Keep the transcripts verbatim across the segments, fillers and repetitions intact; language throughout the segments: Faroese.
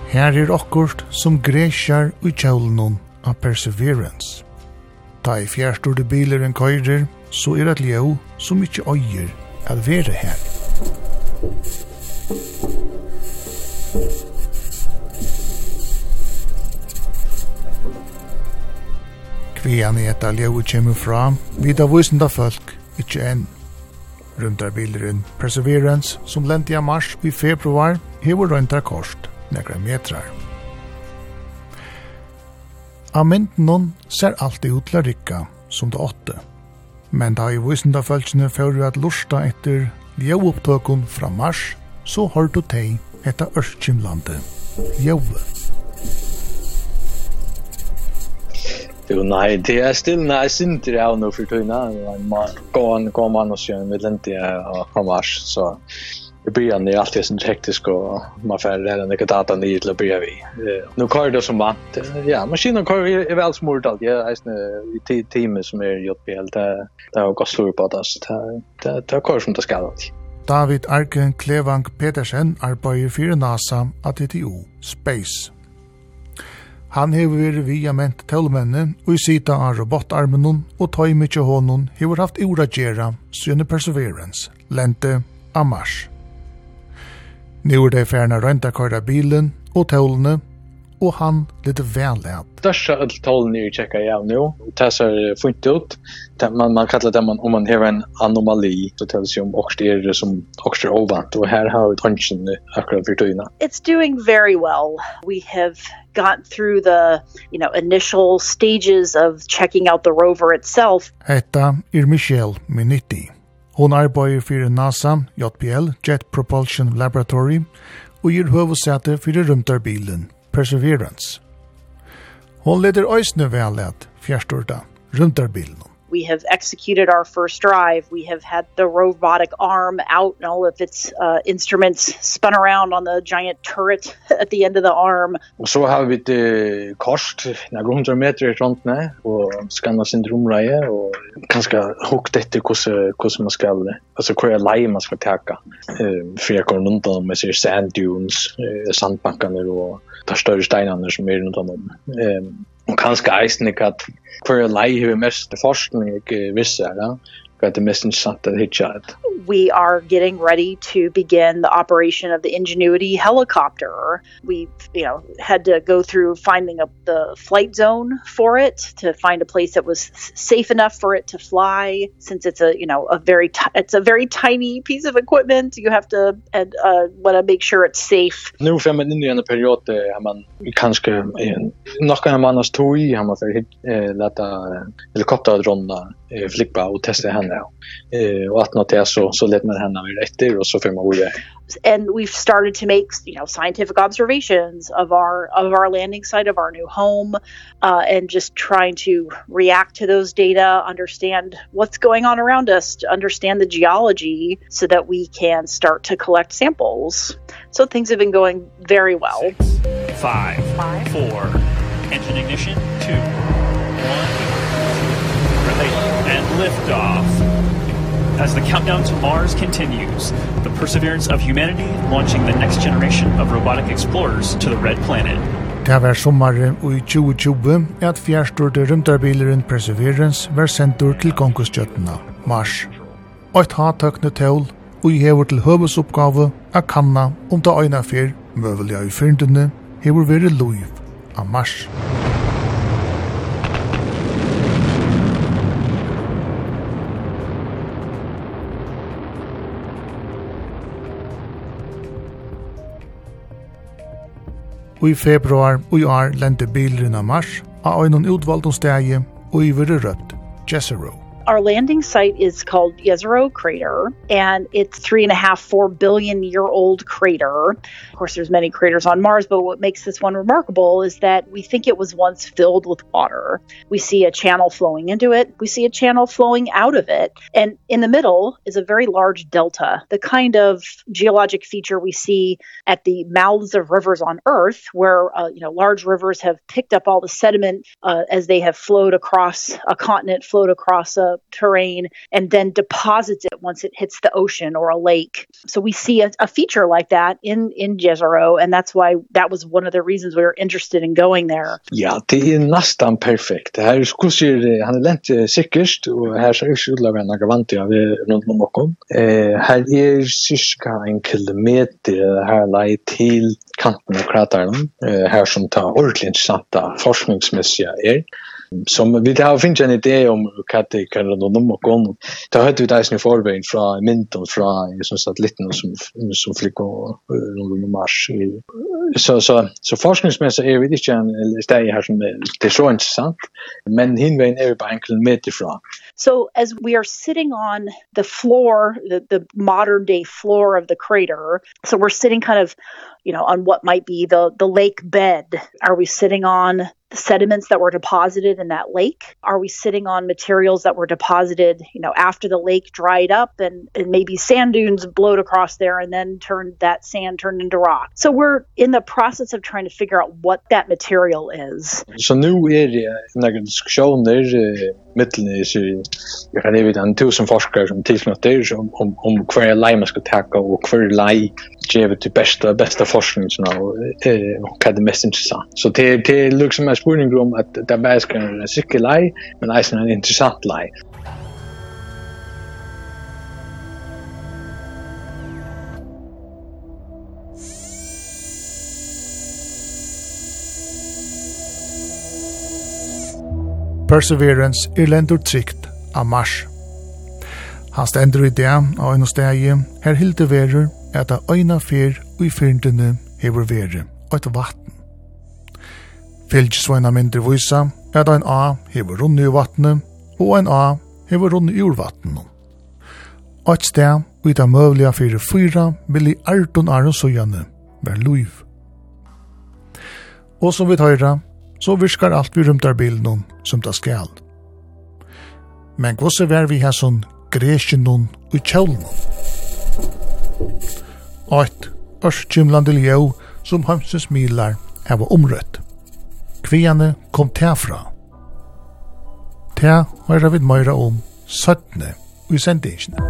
Her er okkurt som gresjar ui tjaulenon av Perseverance. Ta i fjærstorde biler en køyrer, så er det ljau som ikkje øyer at være her. Kvian i etta ljau kjemur fra, vid av vysenda folk, ikkje enn. Rymdarbileren Perseverance, som lente i mars og i februar, hever røyntar kost, nekra metrar. Av mynden ser alltid ut til å rykka som det åtte. Men da i vysenda følelsene fører at lusta etter ljauopptøkun fra mars, så har du teg etter Ørskimlandet, ljauve. Jo, nei, det er still nei, sinter jeg nå for tøyna. Gåan, gåan mann og sjøen, vi lente fra mars, så i början är alltid så hektisk och man får redan några data ny till att börja vi. Nu kör det som vant. Ja, maskinen kör är väl smurt allt. Ja, i teamet som är J P L, det det har gått slut på det. Det det kör som det ska allt. David Arken Klevang Petersen arbeider for NASA at T T O Space. Han hever vært via ment tølmenne og i sida av robotarmen og tøymet til hånden hever haft uragjera syne Perseverance, lente av mars. Nu er det færna røynta køyra bilen og tølene, og han litt vellæt. Største tølene er tjekka jeg nu. Det ser funnet ut. Man, man kallar det man, om man har en anomali, så tels ju om också är som också är ovant. Och här har vi tanken akkurat för tøyna. It's doing very well. We have gotten through the, you know, initial stages of checking out the rover itself. Hetta er Michelle Minitti. Hon arbeider for NASA, J P L, Jet Propulsion Laboratory, og gir høvesete for rymdarbilen Perseverance. Hon leder øysene velet fjerstorda rymdarbilen. We have executed our first drive. We have had the robotic arm out and all of its uh, instruments spun around on the giant turret at the end of the arm. Och så har vi det kost, några hundra meter runt nä och skanna sin rumreje och kanske hookt efter hur hur man ska alltså hur lej man ska ta. Eh för jag kommer runt om med sig sand dunes, sandbankarna och där större stenarna som är runt om. Eh och kanske eisne att för lej hur mest forskning jag visste ja. Got the mest interessant att hitta. We are getting ready to begin the operation of the Ingenuity helicopter. We, you know, had to go through finding up the flight zone for it to find a place that was safe enough for it to fly. Since it's a, you know, a very t- it's a very tiny piece of equipment, you have to and uh, want to make sure it's safe. Nu för man in i en period där man kanske nog kan man oss tog i har man för eh låta helikopterdrona flippa och testa henne. Eh och att något är så så lätt med henne vid rätt och så får man gå. And we've started to make, you know, scientific observations of our of our landing site, of our new home, uh, and just trying to react to those data, understand what's going on around us, to understand the geology so that we can start to collect samples. So things have been going very well. Six, five, five, four, engine ignition, two, one, and liftoff. As the countdown to Mars continues, the perseverance of humanity launching the next generation of robotic explorers to the red planet. Det var sommaren i tjue tjue at fjerstorte rymdarbileren Perseverance var sendur til Kongosstjøttene, Mars. Og et hattøkne tål, og hever til høvesoppgave a kanna om det øyne fyr, møvelige i fyrndene, hever vært loiv av Mars. Og i februar og i år lente bileren av Mars av øyne utvalgte stegi og i være røpt Jezero. Our landing site is called Jezero Crater, and it's three and a half, four billion year old crater. Of course, there's many craters on Mars, but what makes this one remarkable is that we think it was once filled with water. We see a channel flowing into it. We see a channel flowing out of it. And in the middle is a very large delta, the kind of geologic feature we see at the mouths of rivers on Earth, where, uh, you know, large rivers have picked up all the sediment uh, as they have flowed across a continent, flowed across a terrain and then deposits it once it hits the ocean or a lake. So we see a, a feature like that in, in Jezero, and that's why that was one of the reasons we were interested in going there. Ja, det är nästan perfekt. Det här är skussir, han är lent sikkert, och här så är det utlaga några vantiga runt om bakom. Eh, här är cirka en kilometer här lai till kanten av krateren, eh, här som tar ordentligt intressanta forskningsmässiga är. Som vi har finns en idé om vad det kan runt om bakom. Det har du där i förväg från mynten från som satelliten som som flyger runt om Mars. Så så så forskningsmässigt är det inte en steg här som det är så intressant, men hinvägen är bara en kilometer från. So as we are sitting on the floor, the, the modern day floor of the crater, so we're sitting kind of, you know, on what might be the, the lake bed. Are we sitting on the sediments that were deposited in that lake? Are we sitting on materials that were deposited, you know, after the lake dried up and, and maybe sand dunes blowed across there and then turned that sand turned into rock? So we're in the process of trying to figure out what that material is. Så nu är det några diskussioner mittlen i sig. Jag kan evitt en tusen forskare som tillknyter om, om, om hver lej man ska tacka och hver lej ger till bästa, bästa forskningen och eh, vad är mest intressant. Så det, det är liksom en spurning om att det bara ska en sikker lej, men också en intressant lej. Perseverance er lendur trygt av Mars. Han stendur i det av en stegi her hilde verur at av øyna fyr og i fyrndene hever verur og et vatten. Fylgjusvøyna mindre vysa at en A hever runni i vattnet og en A hever runni ur vattnet. Og et sted og i det møvliga fyrir fyra vil i arton arun søyane være luiv. Og som vi tøyra, så virkar alt vi rymtar bilden som det skal. Men hvordan var vi her sånn gresjen og kjølen? Og et ørskymlande ljø som hømses milar her var omrødt. Kviane kom tilfra. Til høyre vi møyre om syttende i sendingen.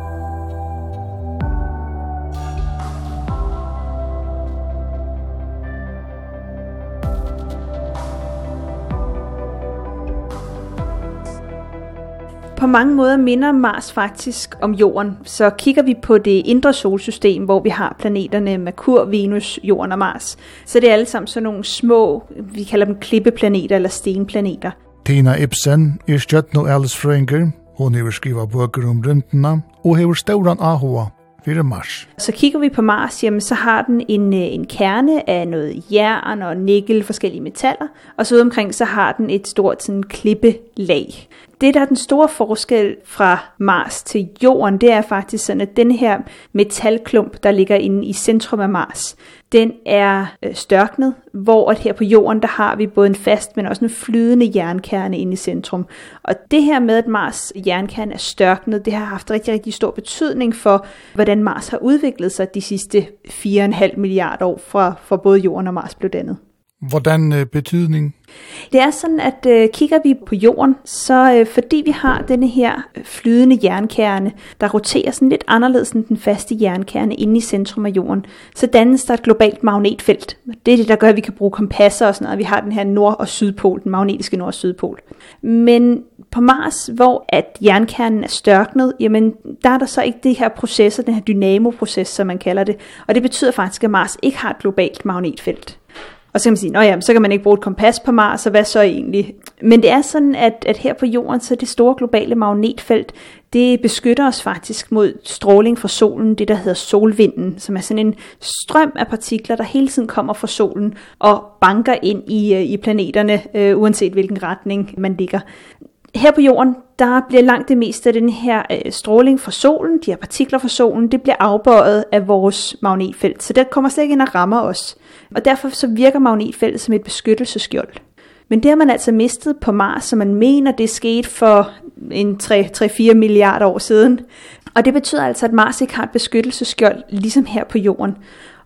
På mange måder minder Mars faktisk om Jorden. Så kigger vi på det indre solsystem, hvor vi har planeterne Merkur, Venus, Jorden og Mars. Så det er alle sammen sådan nogle små, vi kalder dem klippeplaneter eller stenplaneter. Tina Ibsen er stjøtten og Alice Frönger. Hun har skrivet bøker om rymdene og har stauran ahua for Mars. Så kigger vi på Mars, jamen, så har den en, en kerne af noget jern og nikkel, forskellige metaller, og så ude omkring så har den et stort sådan, klippelag. Det, der er den store forskel fra Mars til Jorden, det er faktisk sådan, at den her metalklump, der ligger inde i centrum af Mars, den er øh, størknet, hvor at her på Jorden, der har vi både en fast, men også en flydende jernkerne inde i centrum. Og det her med, at Mars jernkerne er størknet, det har haft rigtig, rigtig stor betydning for, hvordan Mars har udviklet sig de sidste fire komma fem milliarder år fra, fra både Jorden og Mars blev dannet. Hvordan øh, betydning? Det er sådan, at øh, kigger vi på Jorden, så øh, fordi vi har denne her flydende jernkerne, der roterer sådan lidt anderledes end den faste jernkerne inde i centrum af Jorden, så dannes der et globalt magnetfelt. Det er det, der gør, at vi kan bruge kompasser og sådan noget. Vi har den her nord- og sydpol, den magnetiske nord- og sydpol. Men på Mars, hvor at jernkernen er størknet, jamen der er der så ikke det her processer, den her dynamoproces, som man kalder det. Og det betyder faktisk, at Mars ikke har et globalt magnetfelt. Og så kan man sige, nå ja, så kan man ikke bruge et kompas på Mars, så hvad så egentlig? Men det er sådan, at, at her på Jorden, så det store globale magnetfelt, det beskytter os faktisk mod stråling fra solen, det der hedder solvinden, som er sådan en strøm af partikler, der hele tiden kommer fra solen og banker ind i, i planeterne, øh, uanset hvilken retning man ligger. Her på Jorden, der bliver langt det meste af den her øh, stråling fra solen, de her partikler fra solen, det bliver afbøjet af vores magnetfelt, så det kommer slet ikke ind og rammer os. Og derfor så virker magnetfeltet som et beskyttelsesskjold. Men det har man altså mistet på Mars, så man mener, det skete for en tre til fire milliarder år siden. Og det betyder altså, at Mars ikke har et beskyttelsesskjold, ligesom her på Jorden.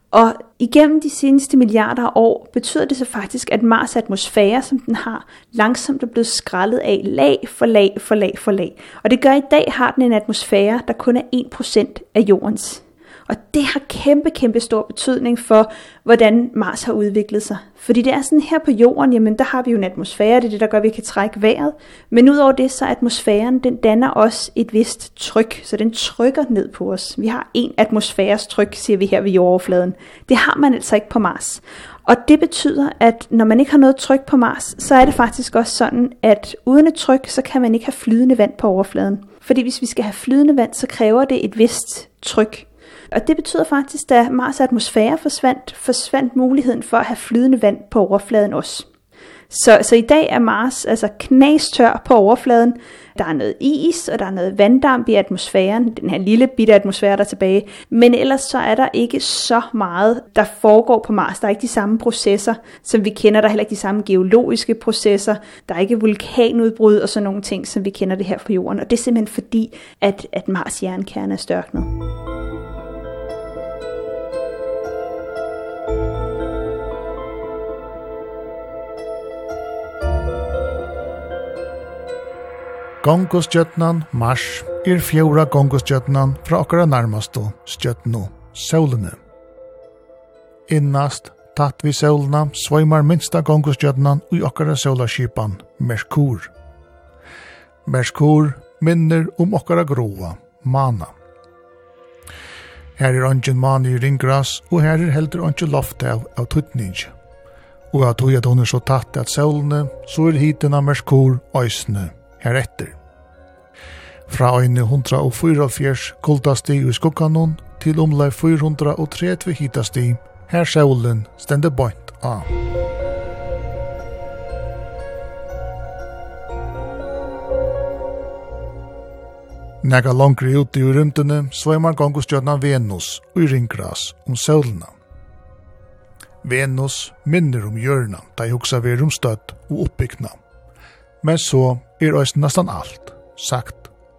Og igennem de seneste milliarder af år betyder det så faktisk, at Mars' atmosfære, som den har, langsomt er blevet skrællet af lag for lag for lag for lag. Og det gør, at i dag har den en atmosfære, der kun er en procent af jordens. Og det har kæmpe, kæmpe stor betydning for, hvordan Mars har udviklet sig. Fordi det er sådan her på jorden, jamen der har vi jo en atmosfære, det er det, der gør, at vi kan trække vejret. Men udover det, så atmosfæren, den danner også et vist tryk, så den trykker ned på os. Vi har en atmosfæres tryk, siger vi her ved jordoverfladen. Det har man altså ikke på Mars. Og det betyder, at når man ikke har noget tryk på Mars, så er det faktisk også sådan, at uden et tryk, så kan man ikke have flydende vand på overfladen. Fordi hvis vi skal have flydende vand, så kræver det et vist tryk. Og det betyder faktisk, at Mars' atmosfære forsvandt, forsvandt muligheden for at have flydende vand på overfladen også. Så, så i dag er Mars altså knastør på overfladen. Der er noget is, og der er noget vanddamp i atmosfæren. Den her lille bitte atmosfære, der er tilbage. Men ellers så er der ikke så meget, der foregår på Mars. Der er ikke de samme processer, som vi kender. Der er heller ikke de samme geologiske processer. Der er ikke vulkanudbrud og sådan nogle ting, som vi kender det her på jorden. Og det er simpelthen fordi, at, at Mars' jernkerne er størknet. Gongostjøtnan Mars er fjóra gongostjøtnan fra okkara nærmastu stjøtnu, Sólene. Innast, tatt vi Sólena, sveimar minsta gongostjøtnan i okkara sólarskipan, Merkur. Merkur minner om okkara gråa, Mana. Her er ongin mani i ringgras, og her er heldur ongin loft av av tutning. Og av tog at hun er så tatt at Sólene, så er hiten av Merkur òsne heretter. Fra øyne hundra og fyraoghálvfjerds kuldastig i skugganon til omlag fire hundre og tretti hitastig, her Sólen stender bøynt av. Nega langri ute i rymdene sveimar gongostjørnan Venus og i ringgras om Sólena. Venus minner om hjørna, da jeg hugsa vi om støtt og oppbyggna. Men så er oss nesten alt sagt.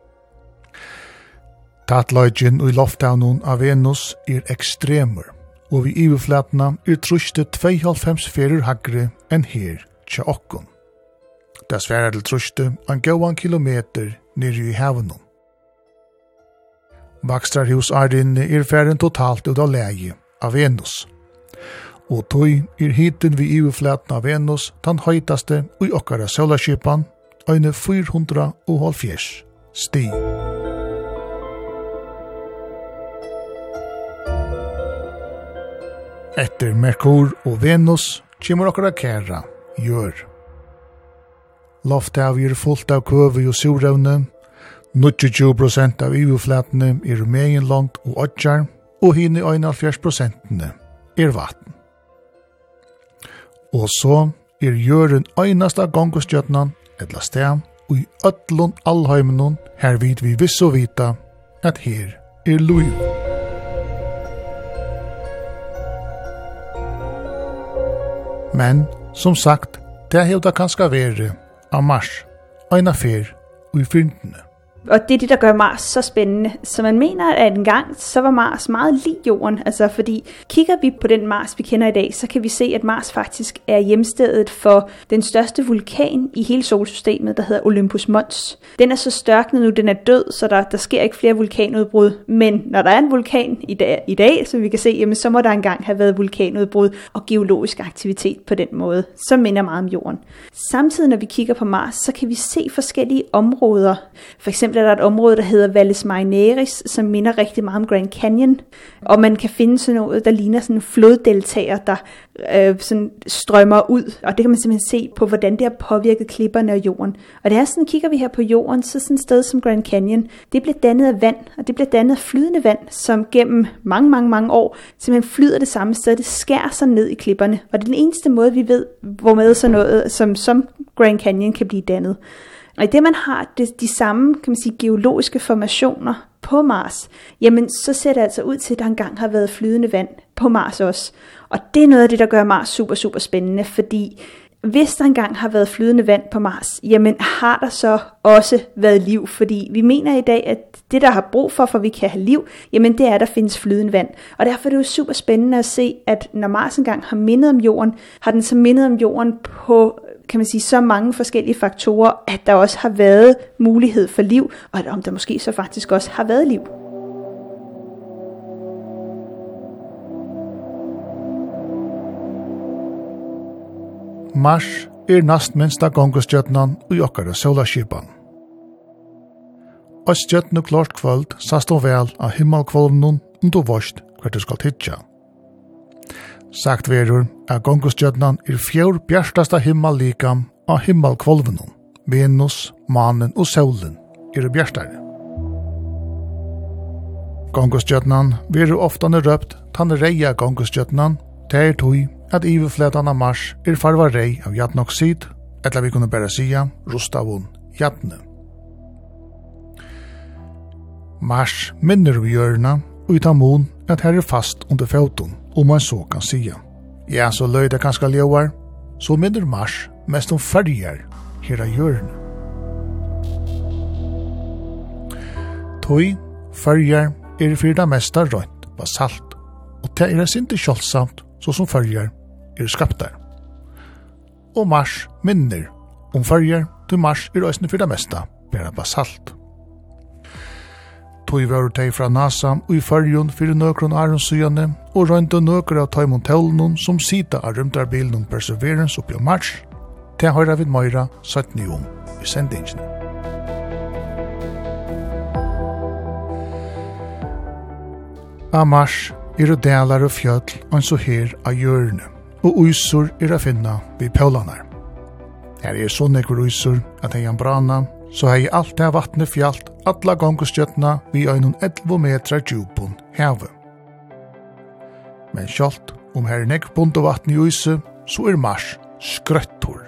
Tatløgjen og i lofthavnen av Venus er ekstremer, og vi i overflatene er truste tveihálvfems ferir hagre enn her tja okkon. Det sværer til truste en gåan kilometer nere i havnen. Vakstrarhus Ardinne er færen totalt ut av leie av Venus. Og tog er hiten vi i overflatene av Venus den høytaste i okkara solarskipan, øyne fire hundre og halvfjerds stig. Etter Merkur og Venus kommer okkara kæra gjør. Lofthavir er fullt av køve og surevne, nittjutju prosent av overflatene er meginlangt og odjar, og hine einhálvfjerds prosentene er vatten. Og så er jøren einasta gongostjøtnan etla sted, og i öllun allheimenon her vid vi visso vita at her er luiv. Men, som sagt, det hevda kanska vere av Mars, eina fer og i fyrntene. Og det er det, der gør Mars så spændende. Så man mener, at engang så var Mars meget lig jorden. Altså fordi kigger vi på den Mars, vi kender i dag, så kan vi se, at Mars faktisk er hjemstedet for den største vulkan i hele solsystemet, der hedder Olympus Mons. Den er så størknet nu, den er død, så der, der sker ikke flere vulkanudbrud. Men når der er en vulkan i dag, i dag som vi kan se, jamen, så må der engang have været vulkanudbrud og geologisk aktivitet på den måde, som minder meget om jorden. Samtidig, når vi kigger på Mars, så kan vi se forskellige områder. For eksempel er der et område, der hedder Valles Marineris, som minder rigtig meget om Grand Canyon. Og man kan finde sådan noget, der ligner sådan floddeltager, der øh, sådan strømmer ud. Og det kan man simpelthen se på, hvordan det har påvirket klipperne og jorden. Og det er sådan, kigger vi her på jorden, så sådan et sted som Grand Canyon, det bliver dannet af vand, og det bliver dannet af flydende vand, som gennem mange, mange, mange år simpelthen flyder det samme sted. Det skærer sig ned i klipperne. Og det er den eneste måde, vi ved, hvormed sådan noget som, som Grand Canyon kan blive dannet. Og i det man har de, de samme, kan man sige, geologiske formationer på Mars, jamen så ser det altså ud til, at der engang har været flydende vand på Mars også. Og det er noget af det, der gør Mars super, super spændende, fordi hvis der engang har været flydende vand på Mars, jamen har der så også været liv? Fordi vi mener i dag, at det der har brug for, for vi kan have liv, jamen det er, at der findes flydende vand. Og derfor er det jo super spændende at se, at når Mars engang har mindet om jorden, har den så mindet om jorden på, kan man sige, så mange forskellige faktorer, at der også har været mulighed for liv, og at om der måske så faktisk også har været liv. Mars er næst minsta gongustjøtnan i okkara solarskipan. Og stjøtnu klart kvöld sast og vel av himmelkvolvnun om du vorst hver du skal tidja. Sagt verur at gongustjøtnan er fjør bjerstasta himmellikam av himmelkvolvnun. Venus, manen og solen er bjerstare. Gongustjøtnan verur oftane røpt tanne reia gongustjøtnan, det er tui at iverfletan av Mars er farva rei av jatnoksid, eller vi kunne bare sia rustavun jatne. Mars minner vi hjørna, og i tamon at her er fast under føtun, om man så kan sia. Ja, så løy det kanskje ljøvar, så minner Mars mest om färger her av hjørna. Toi, färger er fyrir det mesta rønt basalt, og det er sindi kjolsamt, så som färger er skaptar. Og Mars minner om färger til Mars er òsne fyrir det mesta bera basalt. Tog var teg fra NASA og i färgen fyrir nøkron aronsøyane og røynte nøkron av taimon tellnon som sida av rymdarbilen Perseverance oppi av Mars. Det høyra vid møyra syttni om i sendingen. Av Mars er det delar og fjøll og så her av hjørne, og uysur er å finna vid pølanar. Her er så nekker uysur at hei an brana, så hei alt det vattnet fjallt alla gongustjøtna vi øynun elleve meter djupun heve. Men sjalt om her er nekk bunt og vatten i uyse, så er Mars skrøttur.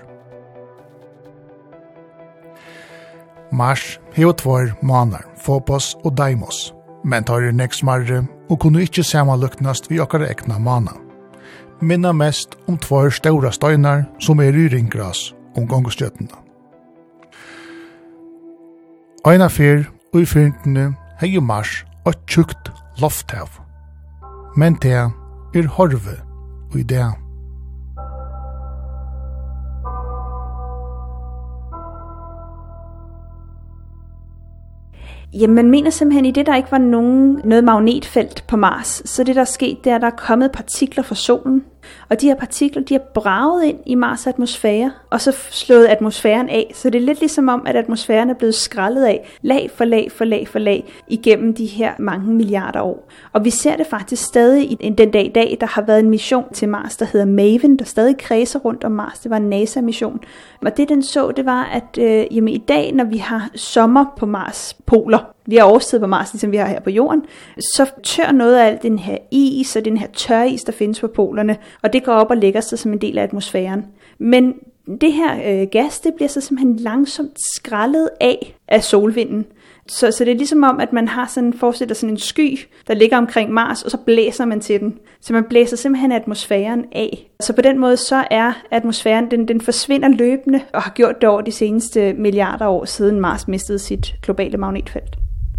Mars hever tvær manar, Phobos og Deimos, men tar er nekk smarre og kunne ikkje samanluknast vi okkar ekna mana. Minna mest om tvær stora støynar som er i ringgras om gongustjøtna. Eina fyr og i fyrntene hei Mars og tjukt lofthav. Men det er horve og i det. Jamen, man mener simpelthen i det, der ikke var nogen, noget magnetfelt på Mars. Så det, der er sket, det er, at der er kommet partikler fra solen. Og de her partikler, de er braget ind i Mars' atmosfære, og så slået atmosfæren af. Så det er lidt ligesom om, at atmosfæren er blevet skrællet af, lag for lag for lag for lag, igennem de her mange milliarder år. Og vi ser det faktisk stadig i den dag i dag, der har været en mission til Mars, der hedder MAVEN, der stadig kredser rundt om Mars. Det var en NASA-mission. Og det, den så, det var, at øh, jamen, i dag, når vi har sommer på Mars poler, vi har årstid på Mars, ligesom vi har her på jorden, så tør noget af alt den her is og den her tøris, der findes på polerne, og det går op og lægger sig som en del af atmosfæren. Men det her øh, gas, det bliver så simpelthen langsomt skrællet af af solvinden. Så, så det er ligesom om, at man har sådan, forestiller sådan en sky, der ligger omkring Mars, og så blæser man til den. Så man blæser simpelthen atmosfæren af. Så på den måde, så er atmosfæren, den, den forsvinder løbende, og har gjort det over de seneste milliarder år, siden Mars mistede sit globale magnetfelt.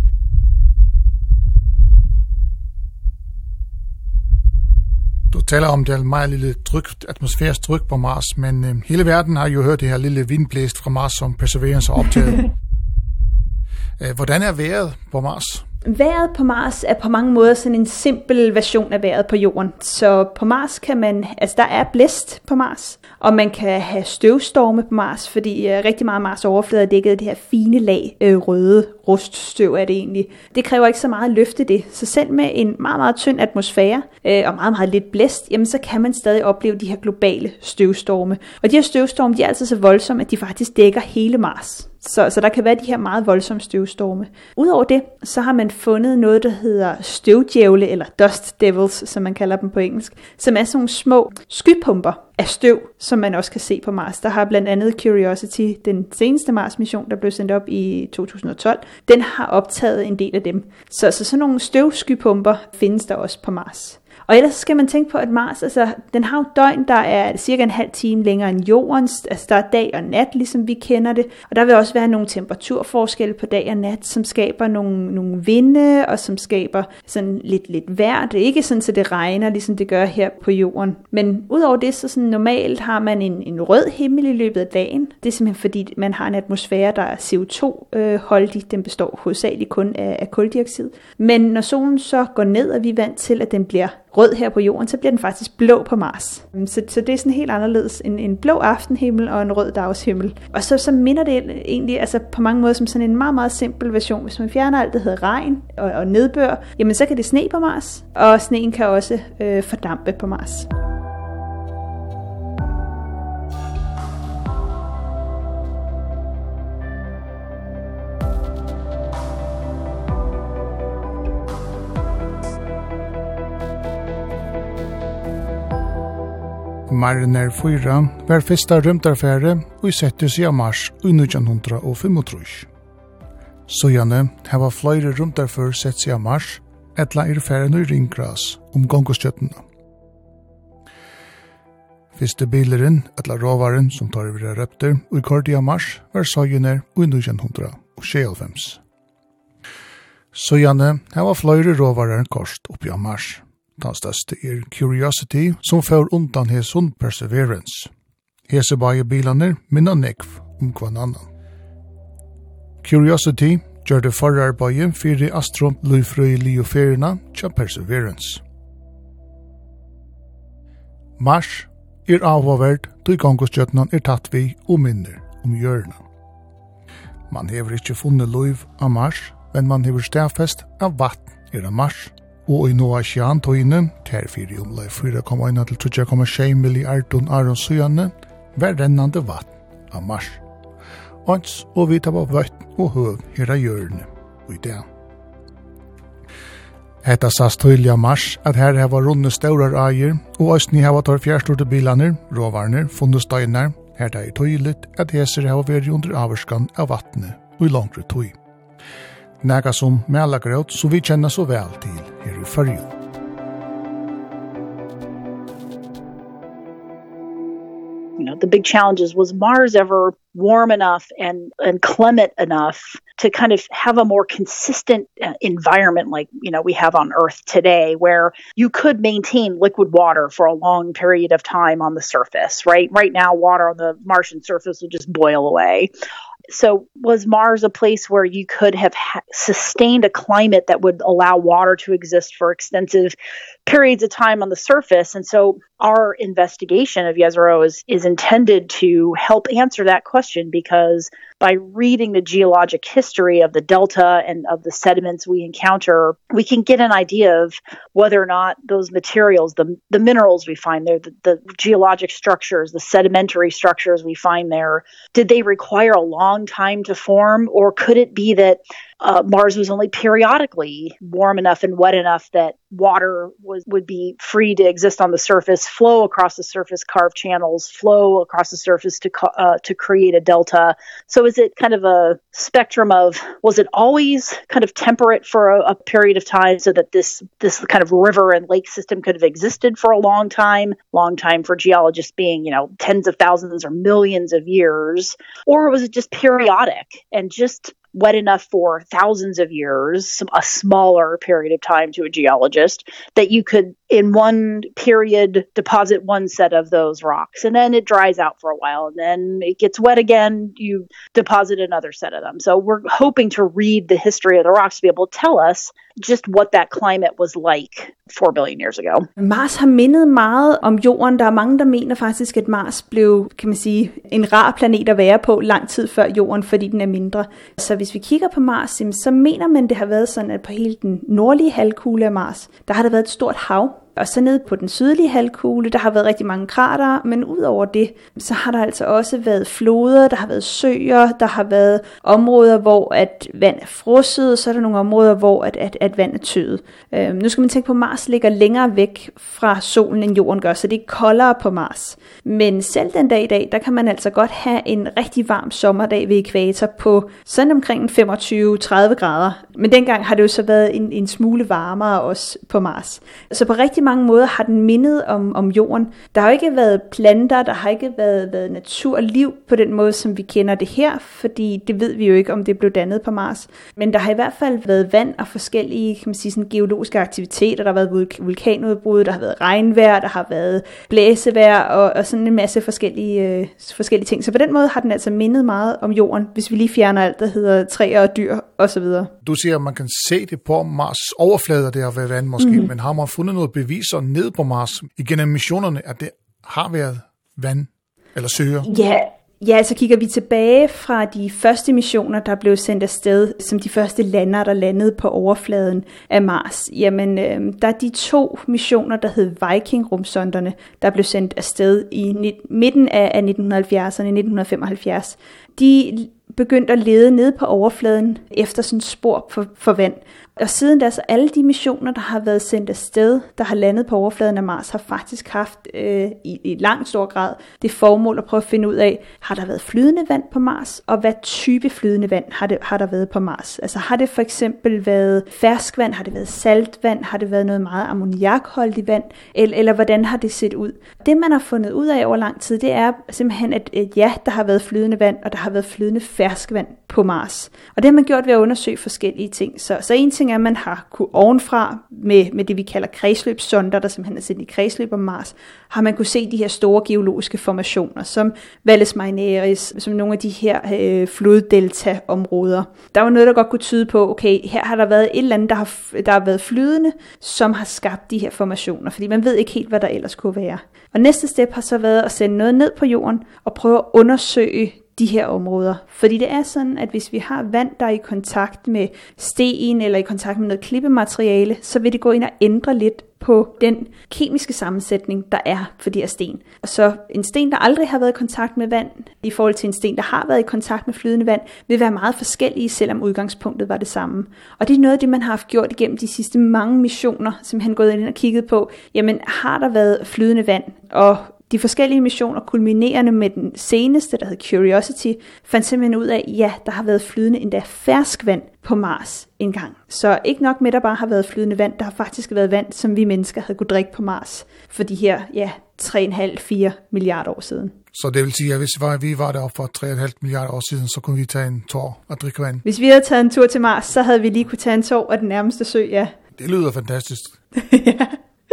Du taler om det meget lille tryk, atmosfærisk tryk på Mars, men øh, hele verden har jo hørt det her lille vindblæst fra Mars, som Perseverance har optaget. Hvordan er vejret på Mars? Vejret på Mars er på mange måder sådan en simpel version af vejret på jorden. Så på Mars kan man, altså der er blæst på Mars, og man kan have støvstorme på Mars, fordi uh, rigtig meget Mars overflade er dækket af det her fine lag øh, røde ruststøv er det egentlig. Det kræver ikke så meget at løfte det, så selv med en meget, meget tynd atmosfære øh, og meget, meget lidt blæst, jamen så kan man stadig opleve de her globale støvstorme. Og de her støvstorme, de er altså så voldsomme, at de faktisk dækker hele Mars. Så, så der kan være de her meget voldsomme støvstorme. Udover det, så har man fundet noget, der hedder støvdjævle, eller dust devils, som man kalder dem på engelsk, som er sådan nogle små skypumper af støv, som man også kan se på Mars. Der har blandt andet Curiosity, den seneste Mars-mission, der blev sendt op i to tusind og tolv, den har optaget en del af dem. Så, så sådan nogle støvskypumper findes der også på Mars. Og ellers skal man tænke på, at Mars, altså, den har jo døgn, der er cirka en halv time længere end Jordens. Altså, der er dag og nat, ligesom vi kender det. Og der vil også være nogle temperaturforskelle på dag og nat, som skaber nogle, nogle vinde, og som skaber sådan lidt, lidt vejr. Det er ikke sådan, at det regner, ligesom det gør her på Jorden. Men udover det, så sådan normalt har man en, en rød himmel i løbet af dagen. Det er simpelthen fordi, man har en atmosfære, der er C O to-holdig. Den består hovedsageligt kun af, af kuldioxid. Men når solen så går ned, og vi er vant til, at den bliver rød her på Jorden, så bliver den faktisk blå på Mars. Så, så det er sådan helt anderledes. En, en blå aftenhimmel og en rød dagshimmel. Og så, så minder det egentlig altså på mange måder som sådan en meget, meget simpel version. Hvis man fjerner alt, der hedder regn og, og nedbør, jamen så kan det sne på Mars, og sneen kan også øh, fordampe på Mars. Mariner fyra var fyrsta rymdarfære og i sette seg av Mars i nitjan femogtrýss. Sojane hava flere rymdarfør sett seg av Mars, etla er færen i ringgras om gongostjøttene. Fyrste bileren, etla råvaren som tar over røpter og i kordi av Mars, var Sojane i nitjan sjettiofem. Sojane hava flere råvarer kost oppi av Mars. Den største er Curiosity, som får undan heson Perseverance. Hese bare bilene minna nekv om kvann annan. Curiosity gjør det forarbeidet fyrir astro-løyfrøyelige ferierna tja Perseverance. Mars er avhåverd då gongostjøtnan er tatt vi og minner om hjørna. Man hever ikkje funnet løyv av Mars, men man hever stafest av vatten er av Mars. Og i noa sjan-tøyne, ter fyrir omlai fyra komma ein til tre komma sju milliardun aron søyane, var rennande vatten av Mars. Ans og vi tar på vatten og høv her av hjørne, og i det. Etta sas tøylig av Mars, at her heva runde staurar eier, og òsni heva tar fjerstorte bilaner, råvarner, funnet støyner, her det er tøyligt at heser heva veri under averskan av vattnet, og i langre tøy. Næga som melagrøt, så vi kjenner så vel til her i Førjun. You know, the big challenge is, was Mars ever warm enough and, and clement enough to kind of have a more consistent uh, environment like, you know, we have on Earth today, where you could maintain liquid water for a long period of time on the surface, right? Right now, water on the Martian surface will just boil away. So was Mars a place where you could have ha- sustained a climate that would allow water to exist for extensive periods of time on the surface? And so our investigation of Jezero is, is intended to help answer that question, because by reading the geologic history of the delta and of the sediments we encounter, we can get an idea of whether or not those materials, the, the minerals we find there, the, the geologic structures, the sedimentary structures we find there, did they require a long time to form, or could it be that uh, Mars was only periodically warm enough and wet enough that water was would be free to exist on the surface, flow across the surface, carve channels, flow across the surface to uh, to create a delta? So is it kind of a spectrum of, was it always kind of temperate for a, a period of time so that this this kind of river and lake system could have existed for a long time, long time for geologists being, you know, tens of thousands or millions of years? Or was it just periodic and just wet enough for thousands of years, a smaller period of time to a geologist, that you could, in one period, deposit one set of those rocks, and then it dries out for a while, and then it gets wet again, you deposit another set of them. So we're hoping to read the history of the rocks to be able to tell us just what that climate was like four billion years ago. Mars har mindet meget om jorden. Der er mange, der mener faktisk, at Mars blev, kan man sige, en rar planet at være på lang tid før jorden, fordi den er mindre. Så hvis vi kigger på Mars, så mener man, det har været sådan, at på hele den nordlige halvkugle af Mars, der har der været et stort hav. Og så nede på den sydlige halvkugle, der har været rigtig mange kratere, men ud over det, så har der altså også været floder, der har været søer, der har været områder, hvor at vand er frosset, og så er der nogle områder, hvor at, at, at vand er tøet. Øhm, nu skal man tænke på, at Mars ligger længere væk fra solen, end jorden gør, så det er koldere på Mars. Men selv den dag i dag, der kan man altså godt have en rigtig varm sommerdag ved ækvator på sådan omkring femogtyve til tredive grader. Men dengang har det jo så været en, en smule varmere også på Mars. Så på rigtig rigtig mange måder har den mindet om, om jorden. Der har jo ikke været planter, der har ikke været, været naturliv på den måde, som vi kender det her, fordi det ved vi jo ikke, om det blev dannet på Mars. Men der har i hvert fald været vand og forskellige, kan man sige, sådan geologiske aktiviteter. Der har været vulkanudbrud, der har været regnvejr, der har været blæsevejr og, og sådan en masse forskellige, øh, forskellige ting. Så på den måde har den altså mindet meget om jorden, hvis vi lige fjerner alt, der hedder træer og dyr osv. Du siger, at man kan se det på Mars' overflade, der har været vand måske, mm. men har man fundet noget beviser ned på Mars igennem missionerne, at det har været vand eller søer? Ja, ja, så kigger vi tilbage fra de første missioner, der blev sendt afsted, som de første lander, der landede på overfladen af Mars. Jamen, øh, der er de to missioner, der hed Viking-rumsonderne, der blev sendt afsted i midten af nitten halvfjerdserne, nitten femoghalvfjerds. De begyndte at lede ned på overfladen efter sådan spor for, for vand. Og siden da, så alle de missioner, der har været sendt afsted, der har landet på overfladen af Mars, har faktisk haft øh, i, i langt stor grad det formål at prøve at finde ud af, har der været flydende vand på Mars, og hvad type flydende vand har, det, har der været på Mars? Altså har det for eksempel været ferskvand, har det været saltvand, har det været noget meget ammoniakholdigt vand, eller, eller hvordan har det set ud? Det man har fundet ud af over lang tid, det er simpelthen, at øh, ja, der har været flydende vand, og der har været flydende ferskvand på Mars. Og det har man gjort ved at undersøge forskellige ting. Så, så en ting er, at man har kunne ovenfra med, med det, vi kalder kredsløbssonder, der simpelthen er sendt i kredsløb om Mars, har man kunne se de her store geologiske formationer, som Valles Marineris, som nogle af de her øh, floddelta-områder. Der var noget, der godt kunne tyde på, okay, her har der været et eller andet, der har, der har været flydende, som har skabt de her formationer, fordi man ved ikke helt, hvad der ellers kunne være. Og næste step har så været at sende noget ned på jorden og prøve at undersøge de her områder. Fordi det er sådan, at hvis vi har vand, der er i kontakt med sten eller i kontakt med noget klippemateriale, så vil det gå ind og ændre lidt på den kemiske sammensætning, der er for de her sten. Og så en sten, der aldrig har været i kontakt med vand, i forhold til en sten, der har været i kontakt med flydende vand, vil være meget forskellige, selvom udgangspunktet var det samme. Og det er noget af det, man har haft gjort igennem de sidste mange missioner, som han gået ind og kigget på. Jamen, har der været flydende vand? Og de forskellige missioner, kulminerende med den seneste, der hed Curiosity, fandt simpelthen ud af, ja, der har været flydende endda ferskvand på Mars engang. Så ikke nok med, at der bare har været flydende vand, der har faktisk været vand, som vi mennesker havde kunne drikke på Mars for de her, ja, tre komma fem til fire milliarder år siden. Så det vil sige, at hvis vi var deroppe for tre komma fem milliarder år siden, så kunne vi tage en tår og drikke vand? Hvis vi havde taget en tur til Mars, så havde vi lige kunne tage en tår af den nærmeste sø, ja. Det lyder fantastisk. Ja.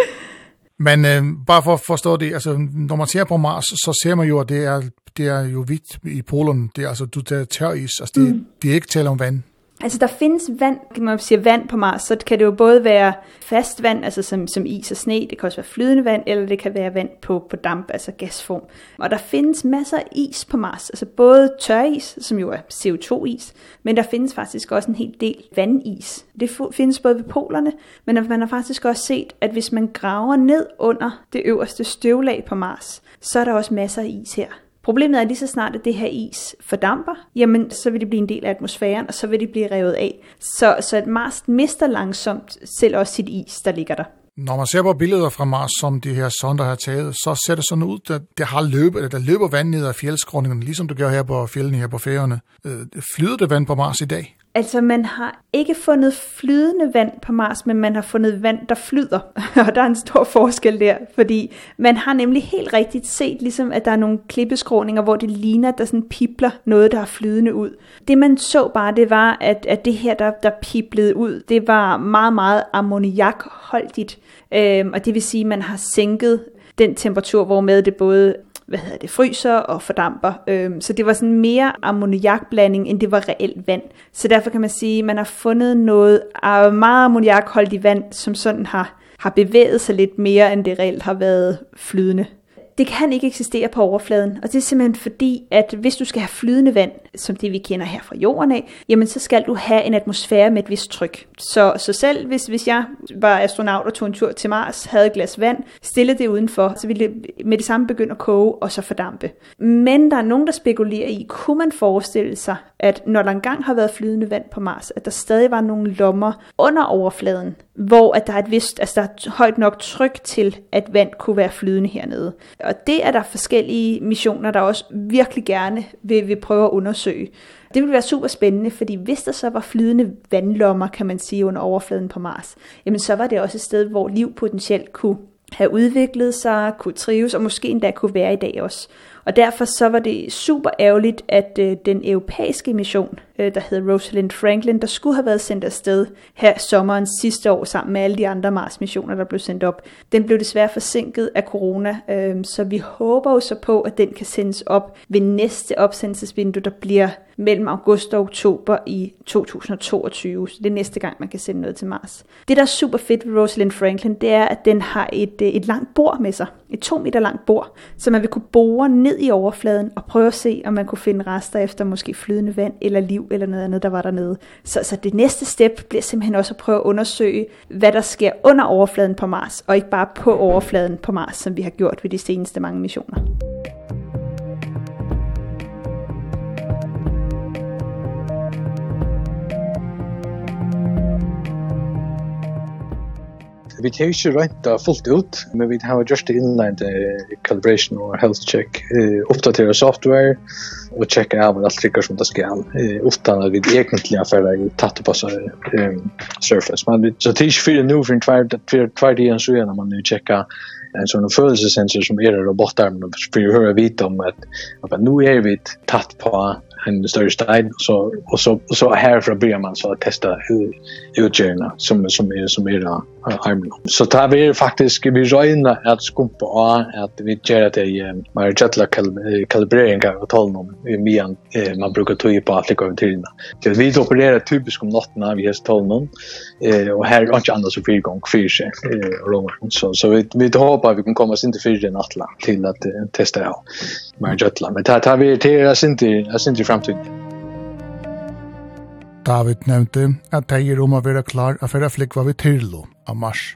Men øh, bare for at forstå det, altså når man ser på Mars, så ser man jo, at det er, det er jo hvidt i polerne. Det er altså, du der tøris, altså det, mm. det er ikke tale om vand. Altså der findes vand, kan man sige vand på Mars, så kan det jo både være fast vand, altså som, som is og sne, det kan også være flydende vand, eller det kan være vand på, på damp, altså gasform. Og der findes masser af is på Mars, altså både tøris, som jo er C O to is, men der findes faktisk også en hel del vandis. Det findes både ved polerne, men man har faktisk også set, at hvis man graver ned under det øverste støvlag på Mars, så er der også masser af is her. Problemet er lige så snart, at det her is fordamper, jamen så vil det blive en del af atmosfæren, og så vil det blive revet af. Så, så at Mars mister langsomt selv også sit is, der ligger der. Når man ser på billeder fra Mars, som de her sonder har taget, så ser det sådan ud, at det har løbet, at der løber vand ned ad fjeldskråningerne, ligesom du gør her på fjellene her på Færøerne. Flyder det vand på Mars i dag? Altså, man har ikke fundet flydende vand på Mars, men man har fundet vand, der flyder. Og der er en stor forskel der, fordi man har nemlig helt rigtigt set, ligesom at der er nogle klippeskråninger, hvor det ligner, at der sådan pipler noget, der er flydende ud. Det man så bare, det var, at, at det her, der, der piblede ud, det var meget, meget ammoniakholdigt. Øhm, og det vil sige, at man har sænket den temperatur, hvormed det både hvad hedder det, fryser og fordamper. Øhm, så det var sådan mere ammoniakblanding, end det var reelt vand. Så derfor kan man sige, at man har fundet noget meget ammoniakholdigt vand, som sådan har, har bevæget sig lidt mere, end det reelt har været flydende. Det kan ikke eksistere på overfladen, og det er simpelthen fordi, at hvis du skal have flydende vand, som det vi kender her fra jorden af, jamen så skal du have en atmosfære med et vist tryk. Så, så selv hvis, hvis jeg var astronaut og tog en tur til Mars, havde et glas vand, stillede det udenfor, så ville det med det samme begynde at koge og så fordampe. Men der er nogen, der spekulerer i, kunne man forestille sig, at når der engang har været flydende vand på Mars, at der stadig var nogle lommer under overfladen, hvor at der er et vist, altså der er højt nok tryk til, at vand kunne være flydende hernede. Og det er der forskellige missioner, der også virkelig gerne vil, vil prøve at undersøge. Det ville være super spændende, fordi hvis der så var flydende vandlommer, kan man sige, under overfladen på Mars, jamen så var det også et sted, hvor liv potentielt kunne have udviklet sig, kunne trives, og måske endda kunne være i dag også. Og derfor så var det super ærgerligt, at øh, den europæiske mission, øh, der hed Rosalind Franklin, der skulle have været sendt afsted her sommeren sidste år, sammen med alle de andre Mars-missioner, der blev sendt op, den blev desværre forsinket af corona, øh, så vi håber jo så på, at den kan sendes op ved næste opsendelsesvindue, der bliver mellem august og oktober i to tusind og toogtyve, så det er næste gang, man kan sende noget til Mars. Det, der er super fedt ved Rosalind Franklin, det er, at den har et, et langt bord med sig, et to meter langt bord, så man vil kunne bore ned i overfladen og prøve at se, om man kunne finde rester efter måske flydende vand eller liv eller noget andet, der var dernede. Så, så det næste step bliver simpelthen også at prøve at undersøge, hvad der sker under overfladen på Mars, og ikke bare på overfladen på Mars, som vi har gjort ved de seneste mange missioner. Vi har ikke rent fullt ut, men vi har just det inline uh, calibration og health check, uh, uppdatera software og checka av alt trykker som det skal, uh, utan at vi egentlig har ferdig tatt på seg um, surface. Men vi, så det er ikke fyrir nu, for en tvær tiden så er når man checka en sånn følelsesensor som er i robotarmen, for å høre vite om at, at nu er vi tatt på en større stein, så, og så, og så herfra börjar man så att testa utgörna som, som är som är uh, armen. Så tar vi faktiskt, vi röjna att skumpa av att vi gör det i um, mer jetla kal- kalibreringar och tal om medan eh, man brukar ta på att lika över tiden. Så vi opererar typiskt om natten vi har tal om eh, och här är inte annat så fyra gånger fyra sig eh, så, så vi, vi hoppas vi kan komma oss inte fyra nattla till att eh, testa av mer jetla. Men tar vi till oss inte, oss inte framtiden. David nevnte at de er om å være klar å føre flikva ved Tyrlo av Mars.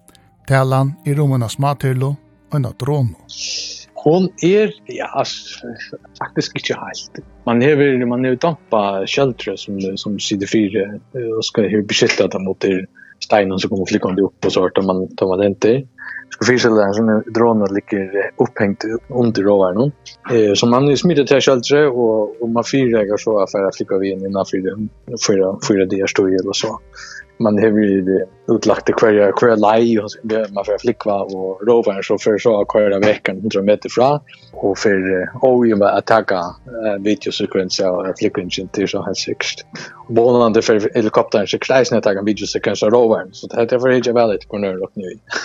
Talan er om en småtyrlo og en drone. Hon er, ja, faktisk ikke helt. Man har man har dampa kjeldre som, som sitter fire og skal ha beskyttet dem mot steinen som kommer flikkende opp og så tar man, tar man den til. Ska fyrställa en sån drone ligger upphängt under rovaren. Eh så man smider till kältre och och man fyrregar så för att flicka vi in innan fyra fyra fyra dagar står eller så. Man har ju utlagt det kvar kvar lei och man får flicka och rovaren så för så kvar veckan hundra meter fra och för och ju med attacka videosekvenser och flickingen till så här sikt. Båda de för helikoptern så krävs det att videosekvenser av rovaren så det är för inte väldigt corner och nu.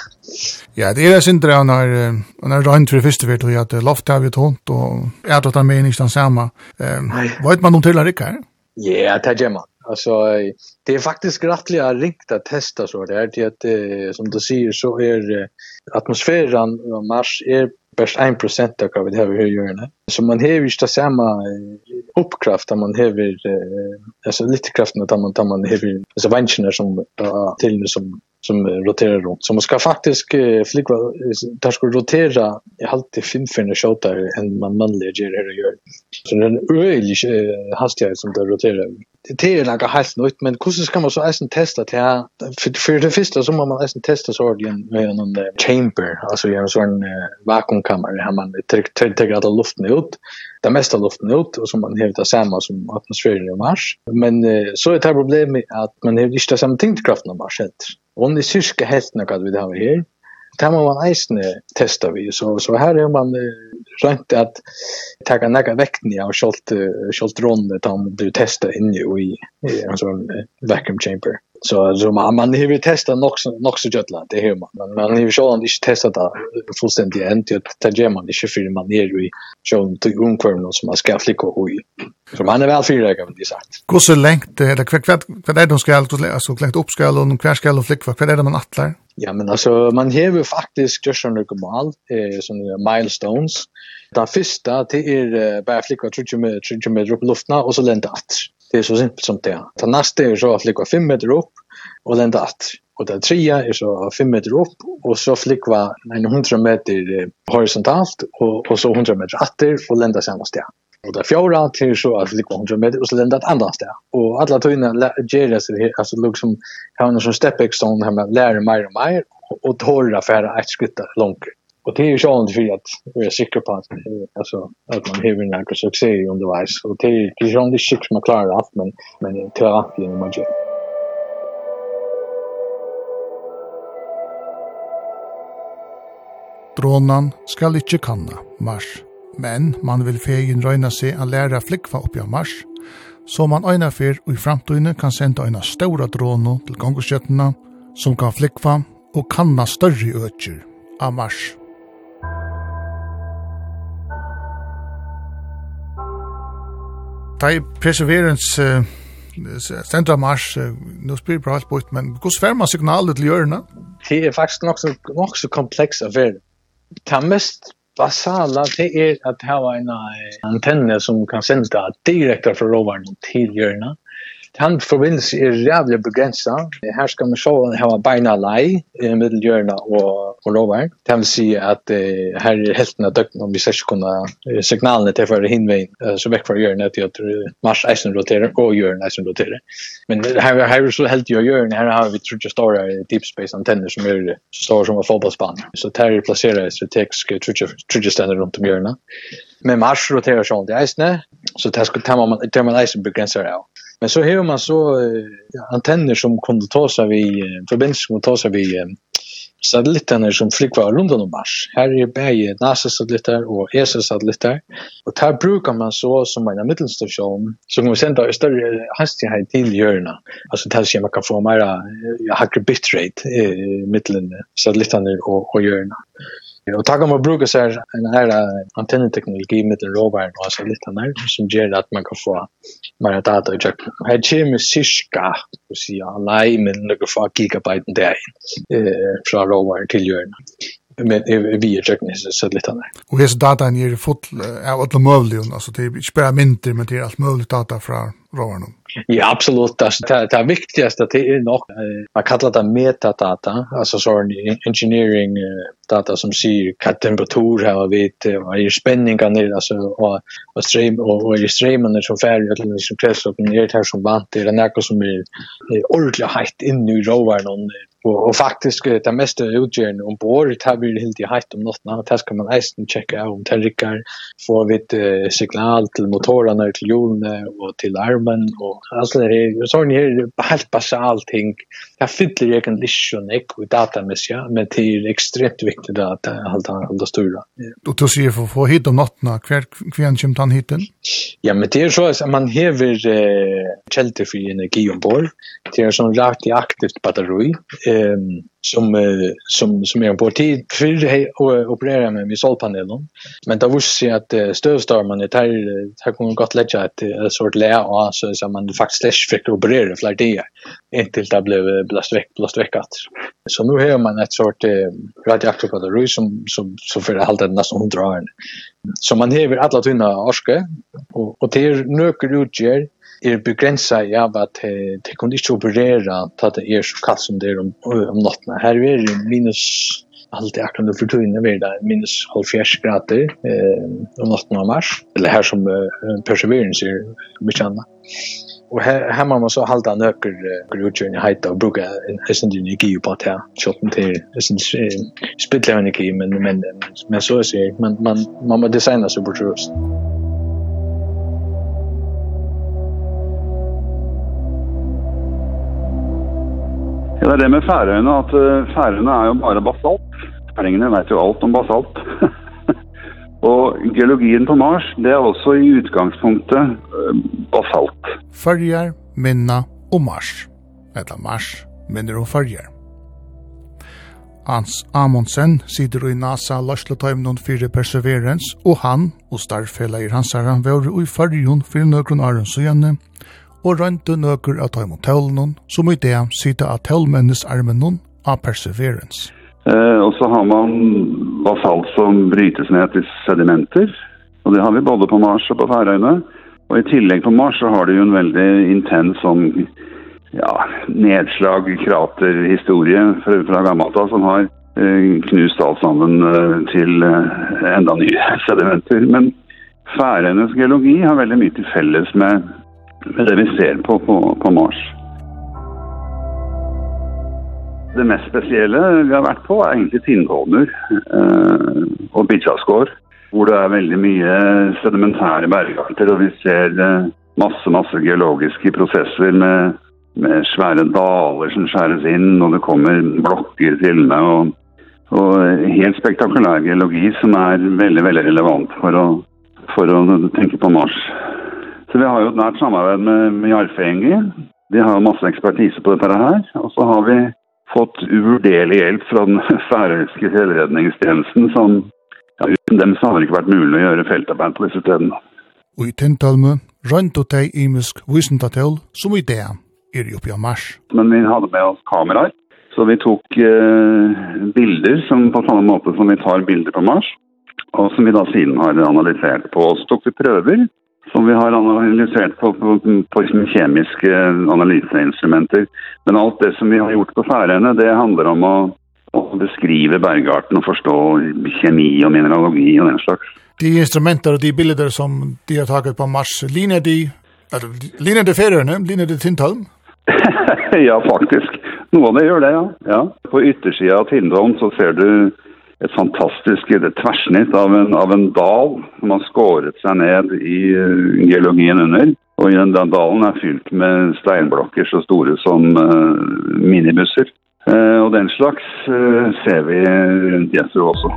Ja, det er sin drøn når når rønt for første vet du at loft har vi tont og er det der mening den samme. Ehm vet man om till Rickard? Ja, det är man. Alltså det är faktiskt rättliga ringt att testa så där det att som du säger så är atmosfären på Mars är bäst en procent av vad det har vi gör. Så man har ju inte samma uppkraft att man har alltså lite kraften att man tar man har alltså väncherna som till som som roterar runt. Så man ska faktiskt uh, flyga, där ska rotera i alltid fem fina shotar än man manliga gör det gör. Så det är en öjlig uh, hastighet som det roterar. Det är något helt nytt, men hur ska man så även testa det här? För, för det första så må man även testa så med en uh, chamber, alltså en sån uh, vakuumkammare här man tar alla luften ut. Det mesta luften ut och som man har det samma som atmosfären i Mars. Men uh, så är det här problemet att man har inte samma tyngdkraften av Mars heller. Och det syska helt något vi har här. Det må man eisne testa vi. Så, så här är man uh, rönt att ta några väckningar av kjolt, uh, kjolt rondet om man blir testa inne i, i en sån uh, vacuum chamber. Så, så man, man har testat nog så götla, det har man. Men man har själv inte testat det fullständigt än. Det gör man inte för man är i själv till omkvarven som man ska flicka och i. Så man är väl fyrrägare med det sagt. Hur så längt, eller vad är de ska alltså klängt upp skall och kvar skall och flicka, vad är det man attlar? Ja, men alltså man har faktiskt gjort sådana mål, eh, sådana milestones. Den första det är bara flicka tjugo meter upp i luften och så lända att. Det är så simpelt som det. Den nästa är så att flicka fem meter upp och lända att. Och den tredje är så fem meter upp och så flicka hundra meter horisontalt och, och så hundra meter åter och lända samma steg. Och det fjärde till så att flicka hundra meter och så lända ett annat steg. Och alla tydligen ger det sig alltså liksom har en sån stepping stone här med lära mer och mer och tåra för att skutta långt. Och det är ju så för att vi är säkra på att alltså att man har några succé undervis och det är ju inte säkert man klarar allt men men till att det är magic. Dronan skal ikke kanna Mars, men man vil fegen røyna seg å lære flikva oppi av Mars, så man øyna fyr og i framtøyne kan senda øyna stora drono til gangskjøttene som kan flikva og kanna større økjer av Mars. Det er Perseverance uh, stendt av Mars, uh, nå spyrir på alt bort, men hvordan fer man signalet til hjørna? Det er faktisk nok så, nok så kompleks affær. Det mest basala det är att ha en antenne som kan sända direkt från rovaren till hjörna. Han förbindelse är jävligt begränsad. Här ska man så ha beina lei i medelhjörna och och rovaren. Det vill säga att eh, här är hälften av dögn om vi ska kunna signalen till för hinvägen eh, så väck från hjörna till att Mars isen roterar och hjörna isen roterar. Men här här är så helt ju hjörna här har vi tror jag stora deep space antenner som är så stora som en fotbollsbana. Så där är placerade strategiska tror jag ständer runt om hjörna. Men Mars roterar så det isen så det ska ta man det man isen begränsar det. Men så har man så uh, antenner som kunde ta sig vid uh, förbindelse som ta sig vid uh, satelliterna som flyger runt om Mars. Här är bäge NASA-satelliter och E S A-satelliter. Och där brukar man så som en mittelstation som kan sända större hastighet till hjörna. Alltså det här man kan få mer uh, högre bitrate i mitten satelliterna och, och hjörna. Och tack om man brukar så här en här antennteknologi med den rovaren och så lite där som gör att man kan få mer data och check. Här kommer cirka så säga nej men några få gigabyte där eh från rovaren till hjörna. Men vi checkar så lite där. Och är data är full av alla möjliga alltså det är inte bara mindre men det är allt möjligt data från rovaren. Ja, absolut. Det är det viktigaste att det är nog man kallar det metadata, alltså sån engineering data som säger vad temperatur har vi och är spänningar ner alltså och och ström och är strömmen som färger eller som kretslopp ner här som vant det är något som är ordentligt heitt in i rovaren och och faktiskt det mesta utgörande ombord det har vi helt i heitt om något det ska man nästan checka om det rickar får vi ett signal till motorerna till hjulen och till armen och alltså det är så här helt basalt ting. Jag fyller egentligen inte så data med sig, men det är extremt viktigt att hålla hålla stora. Och du säger för få hit om nattna kvar kvar kommer han hiten? Ja, men det är så att man häver eh, källfri energi ombord. Det är som rakt i aktivt batteri eh, som eh, som som är på tid för att operera med med solpanelen. Men då visste sig att eh, stövstormen det här har kunnat gott lägga ett, ett sort lä och så så man faktiskt fick operera flera dagar intill det blev blast veck blast veckat. Så nu har man ett sort eh, radioaktivt batteri som som så för allt det nästan hundra år. Så man häver alla tunna orske och och det är nöker utgör är begränsat av att det kunde inte operera att det är så kallt som det är om, om natten. Här är det minus allt jag kan för tunna vid där minus halvfjerds grader eh, om natten av Mars eller här som eh, Perseverance är mycket annat. Och här här man måste hålla nöker grudgen i height och bruka en energi på det här. Så det är en spittlare energi men men men så är det man man man måste designa så bort just. Ja, det är det med Färöarna att Färöarna är ju bara basalt. Färingarna vet ju allt om basalt. Och geologin på Mars, det är också i utgangspunktet basalt. Färger, minna och Mars. Eller Mars, minner och färger. Hans Amundsen sitter i NASA Lashlotaimnon för Perseverance och han och starfäller hansaren var i färgen för några år sedan og rønte nøkker av tøymon tøvlen, som i det sitter av tøvmennes armen av Perseverance. Eh, og så har man basalt som brytes ned til sedimenter, og det har vi både på Mars og på Færøyene. Og i tillegg på Mars så har det jo en veldig intens som, ja, nedslag, krater, historie fra, fra gammelt av, som har eh, knust alt sammen eh, til eh, enda nye sedimenter. Men Færøynes geologi har veldig mye til felles med med det vi ser på, på, på Mars. Det mest spesielle vi har vært på er egentlig Tindholmer eh, og Bidjaskår, hvor det er veldig mye sedimentære bergarter, og vi ser eh, masse, masse geologiske prosesser med, med svære daler som skjæres inn, og det kommer blokker til med, og, og helt spektakulær geologi som er veldig, veldig relevant for å, for å tenke på Mars. Så vi har jo et nært samarbeid med, med Jarfengi. Vi har masse ekspertise på dette her, og så har vi fått uvurderlig hjelp fra den færøyske fjellredningstjenesten, som ja, uten dem så har det ikke vært mulig å gjøre feltarbeid på disse stedene. Og i Tindholme rønt og teg imisk vysendatell som i det er oppi av Mars. Men vi hadde med oss kameraer, så vi tok eh, bilder som på samme måte som vi tar bilder på Mars, og som vi da siden har analysert på. Og så tok vi prøver som vi har analysert på, på, på kjemiske analyseinstrumenter. Men alt det som vi har gjort på Færøyene, det handler om å, å beskrive bergarten og forstå kjemi og mineralogi og den slags. De instrumenter og de bilder som de har taget på Mars, ligner de, eller, ligner det Færøyene, ligner det Tindholm? Ja, faktisk. Noe av det gjør det, ja. ja. På yttersiden av Tindholm så ser du et fantastisk et tversnitt av en, av en dal som har skåret seg ned i uh, geologien under. Og den, den dalen er fylt med steinblokker så store som uh, minibusser. Uh, og den slags uh, ser vi rundt Jethro også.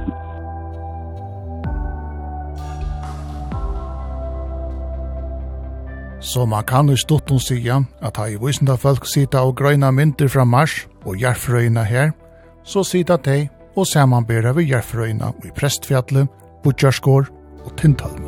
Så man kan i stotten si at her i visende folk sitter og grønner mynter fra Mars og hjerfrøyene her, så sitter de og samanbærer vi hjerfrøyene i Prestfjallet, Bidjaskår og Tindholme.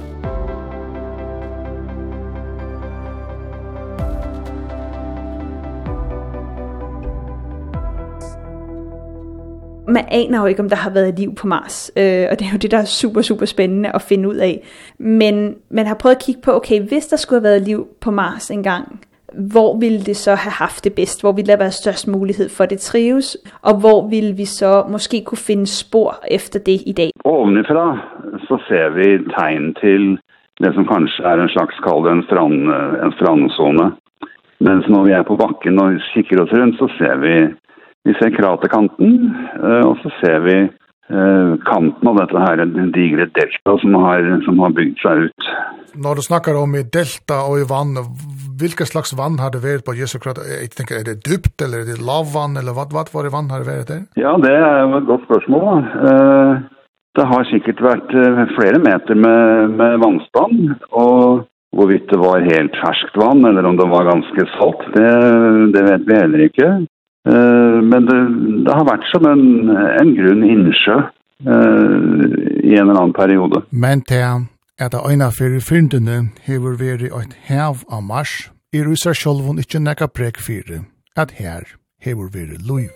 Man aner jo ikke, om der har været liv på Mars, øh, og det er jo det, der er super, super spændende at finde ud af. Men man har prøvet at kigge på, okay, hvis der skulle have været liv på Mars engang, hvor ville det så have haft det bedst? Hvor ville der være størst mulighed for det trives? Og hvor ville vi så måske kunne finde spor efter det i dag? Ovenifra så ser vi tegn til det som kanskje er en slags kalde en, strand, en strandzone. Mens når vi er på bakken og kikker oss rundt, så ser vi Vi ser kraterkanten, og så ser vi kanten av dette her, en digre delta som har, som har bygd seg ut. Når du snakker om i delta og i vann, hvilke slags vann har det vært på Jesu krater? Jeg tenker, er det dypt, eller er det lavvann, eller hva, hva var det vann har det vært der? Ja, det er jo et godt spørsmål. Det har sikkert vært flere meter med, med vannspann, og hvorvidt det var helt ferskt vann, eller om det var ganske salt, det, det vet vi heller ikke. Uh, men det, det har vært som en, en grunn innsjø uh, i en eller annen periode. Men til at det ene fyrir fyndene hever vært et hev av Mars, er i seg selv ikke nekka prek fyrir at her hever vært liv.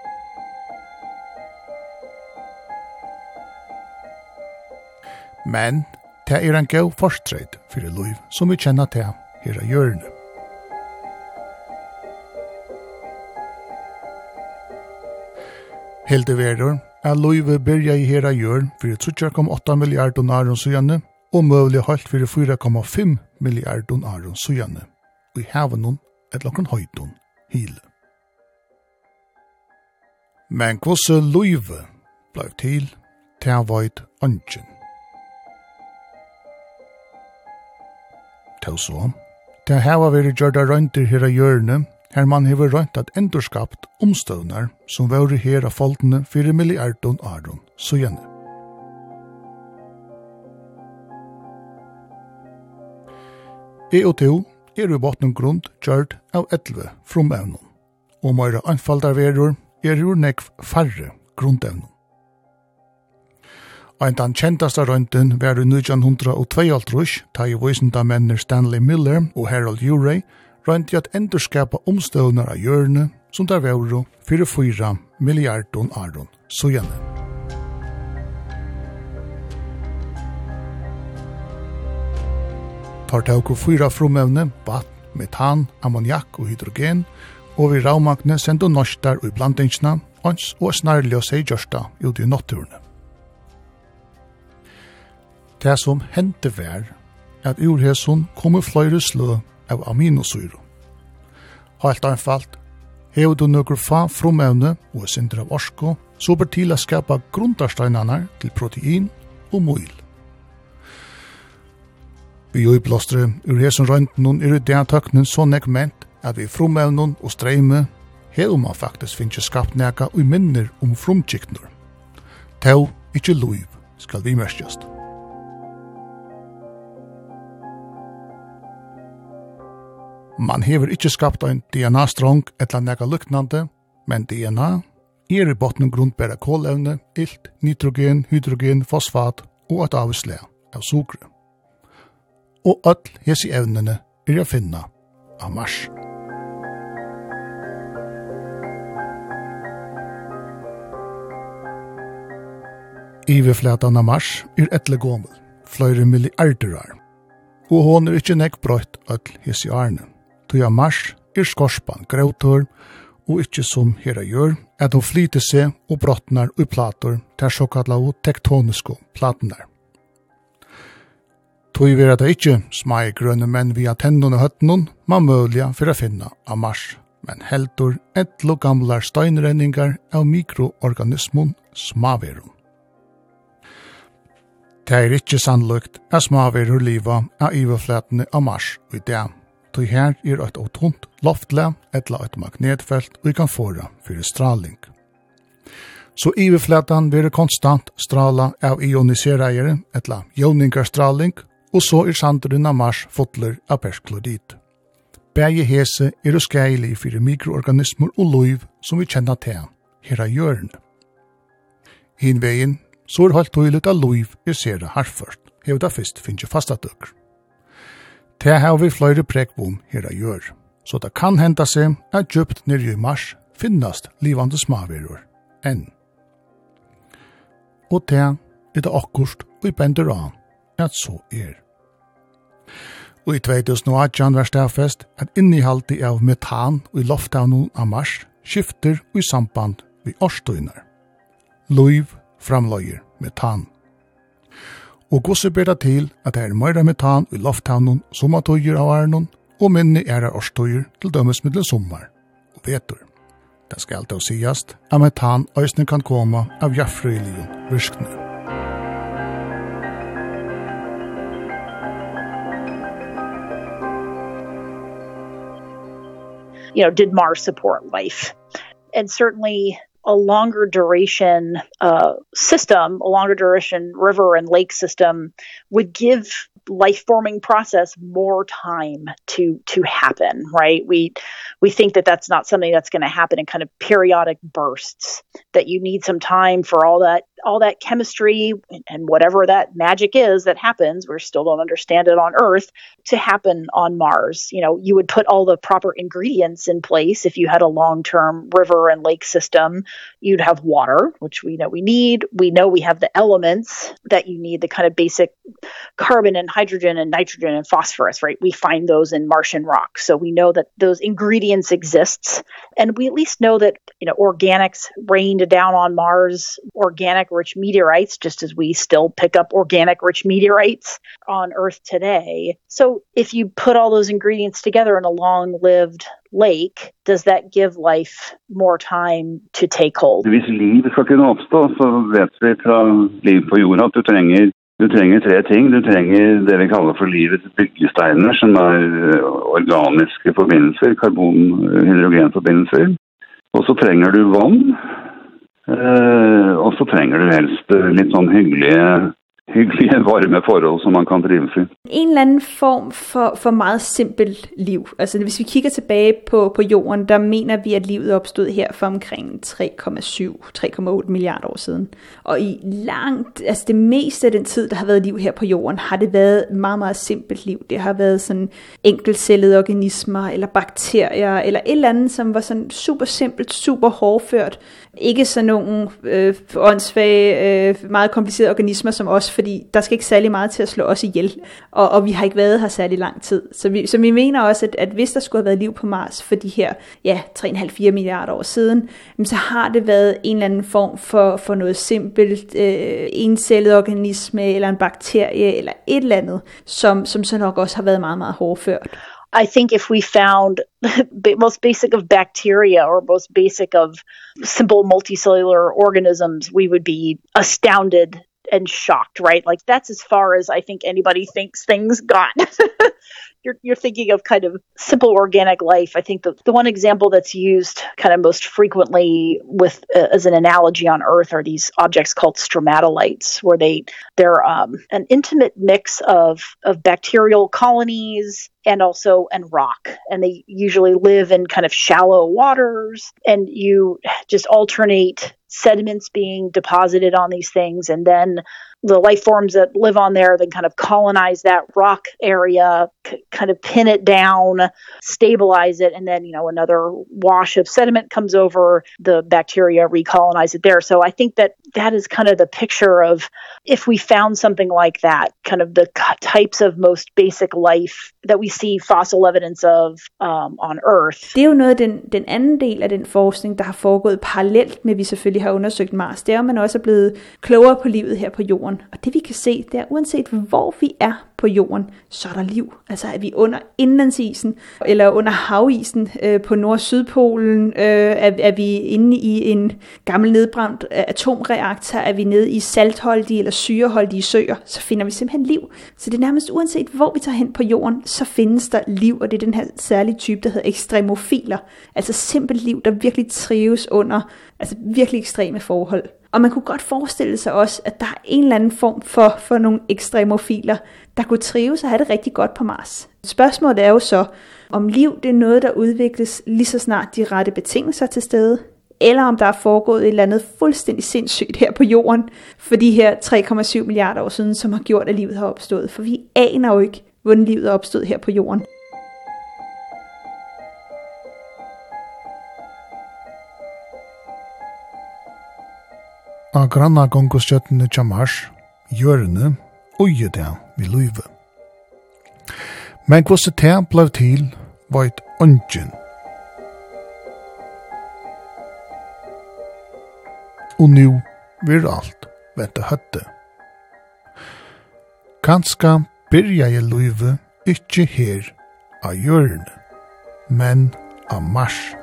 Men det er en gau forstreit fyrir liv som vi kjenner til her av hjørne. Helt i verden er Løyve byrja i hera gjør for tre komma åtta milliarder naron sujane og møvlig halt for fire komma fem milliarder naron sujane. Og i havenon et lakken høyton hile. Men hvordan Løyve ble til til han veit ønsken. Til så, til hava vært gjørda røynter hera gjørne, her man hever rønt at endurskapt omstøvnar som var her av folkene fire milliarder aron sujane. E og to er i botten grunn gjørt av elleve frumevnen, og meira anfaldar verur er jo nekv færre grunnevnen. Ein den kjentaste rønten var i nitjan hundre og tveialtrus, ta i visendamenner Stanley Miller og Harold Urey, rønt i at endurskapa omstøvnar av hjørne som der var for fyra milliarder aron sujane. Tar tauko fyra frumevne, vatt, metan, ammoniak og hydrogen, og vi raumagne sendo norstar og i blandingsna, ans og snarlig å seg gjørsta ut i natturene. Det som hendte var at urhesson kom i fløyre slø av aminosyre. Helt anfalt, Hever du nøkker fa frumevne og sindre av orsko, så bør til å skapa grundarsteinene til protein og møyl. Vi jo i blåstre ur hesen røynten er det tøknen så nekment at vi frumevnen og streime hever man faktisk finnes skapt neka og minner om frumkiktner. Tau, ikkje loiv, skal vi merskjast. Man hever ikkje skapt en D N A-strong etla neka luknande, men D N A er i botten grunnbæra kolevne, ilt, nitrogen, hydrogen, fosfat og et avsle av sukre. Og öll hesi evnene er å finna av Mars. Iveflatan av Mars er etle gommel, fløyre milliarderar, og hon er ikkje nekk brøyt öll hesi arne. Tøya Mars er skorspan grautor, og ikkje som hera gjør, at hon flyter seg og brottnar ui plator til såkalla og tektonisko platanar. Tøy vera det ikkje smai grønne menn via tendon og høttnon, man mølja for å finna av Mars, men heldur etlo gamlar steinrenningar av mikroorganismon smaverum. Det er ikkje sannlukt at smaverur liva av iveflatene av Mars og i det. Tøy her er et autont loftle etla et magnetfelt og vi kan fåra fyrir straling. Så iveflatan vil konstant strala av ionisereiere etla ioningarstraling, og så er sanderen av Mars fotler av persklorid. Begge hese er skeilig fyrir mikroorganismer og loiv som vi kjenner til her av hjørne. Hinvegen så er halt tøylet av loiv er sere harført, hevda fyrst finnes fastatøkker. Det har vi flere prekbom her av gjør, så det kan henda seg at djupt nere i Mars finnast livande smaverur enn. Og det er det akkurst og i bender an at så er. Og i två tusen åtta var stafest at innehaldet av metan og i loftavnen av Mars skifter og i samband med årstøyner. Loiv framløyer metan. Og gosse ber det til at det er meira metan i lofthavnen som at tøyer av arnon, og minne er av årstøyer til dømes middel sommar og vetur. Det skal alltid sigast at metan øysene kan komme av jaffrøylige virkne. You know, did Mars support life? And certainly a longer duration uh, system, a longer duration river and lake system would give life-forming process more time to to happen, right? We we think that that's not something that's going to happen in kind of periodic bursts, that you need some time for all that all that chemistry and whatever that magic is that happens, we still don't understand it on Earth, to happen on Mars. You know, you would put all the proper ingredients in place if you had a long-term river and lake system. You'd have water, which we know we need. We know we have the elements that you need, the kind of basic carbon and hydrogen and nitrogen and phosphorus, right? We find those in Martian rock. So we know that those ingredients exist. And we at least know that, you know, organics rained down on Mars, organic rich meteorites, just as we still pick up organic rich meteorites on Earth today. So if you put all those ingredients together in a long-lived lake, does that give life more time to take hold? Hvis liv skal kunne oppstå, så vet vi fra liv på jorden at du trenger Du trenger tre ting. Du trenger det vi kaller for livets byggesteiner, som er organiske forbindelser, karbon-hydrogenforbindelser. Og så trenger du vann, og så trenger du helst litt sånn hyggelige, hyggelige varme forhold, som man kan trives i. En eller anden form for, for meget simpelt liv. Altså hvis vi kigger tilbage på, på jorden, der mener vi, at livet opstod her for omkring tre komma syv til tre komma otte milliarder år siden. Og i langt, altså det meste af den tid, der har været liv her på jorden, har det været meget, meget simpelt liv. Det har været sådan enkeltcellede organismer, eller bakterier, eller et eller andet, som var sådan super simpelt, super hårdført. Ikke sådan nogle øh, åndssvage, øh, meget komplicerede organismer som os, fordi der skal ikke særlig meget til at slå os ihjel, og, og vi har ikke været her særlig lang tid. Så vi, så vi mener også, at, at hvis der skulle have været liv på Mars for de her ja, tre komma fem til fire milliarder år siden, så har det været en eller anden form for, for noget simpelt, øh, encellet organisme, eller en bakterie, eller et eller andet, som, som så nok også har været meget, meget hårdført. I think if we found most basic of bacteria or most basic of simple multicellular organisms, we would be astounded and shocked, right? Like that's as far as I think anybody thinks things got. You're, you're thinking of kind of simple organic life. I think the, the one example that's used kind of most frequently with uh, as an analogy on Earth are these objects called stromatolites, where they they're um, an intimate mix of of bacterial colonies and also and rock, and they usually live in kind of shallow waters, and you just alternate sediments being deposited on these things, and then the life forms that live on there then kind of colonize that rock area, c- kind of pin it down, stabilize it, and then, you know, another wash of sediment comes over, the bacteria recolonize it there. So I think that that is kind of the picture of if we found something like that, kind of the types of most basic life that we see fossil evidence of um, on Earth. Det er jo noget af den, den anden del af den forskning, der har foregået parallelt med, at vi selvfølgelig har undersøgt Mars. Det er jo, man også er blevet klogere på livet her på jorden. Og det vi kan se, det er uanset hvor vi er på jorden, så er der liv. Altså er vi under indlandsisen, eller under havisen øh, på Nord- og Sydpolen, øh, er, er vi inde i en gammel nedbrændt atomreaktor, er vi nede i saltholdige eller syreholdige søer, så finder vi simpelthen liv. Så det er nærmest uanset hvor vi tager hen på jorden, så findes der liv, og det er den her særlige type, der hedder ekstremofiler. Altså simpelt liv, der virkelig trives under altså virkelig ekstreme forhold. Og man kunne godt forestille sig også, at der er en eller anden form for, for nogle ekstremofiler, der kunne trives og have det rigtig godt på Mars. Spørgsmålet er jo så, om liv det er noget, der udvikles lige så snart de rette betingelser til stede, eller om der er foregået et eller andet fuldstændig sindssygt her på jorden for de her tre komma syv milliarder år siden, som har gjort, at livet har opstået. For vi aner jo ikke, hvordan livet er opstået her på jorden. Av granna gongostjøttene til Mars, gjørende, uge det vi løyve. Men hvordan det ble til, var et ungen. Og nu vil alt vente høtte. Kanskje byrja jeg løyve ikke her av hjørne, men av Mars.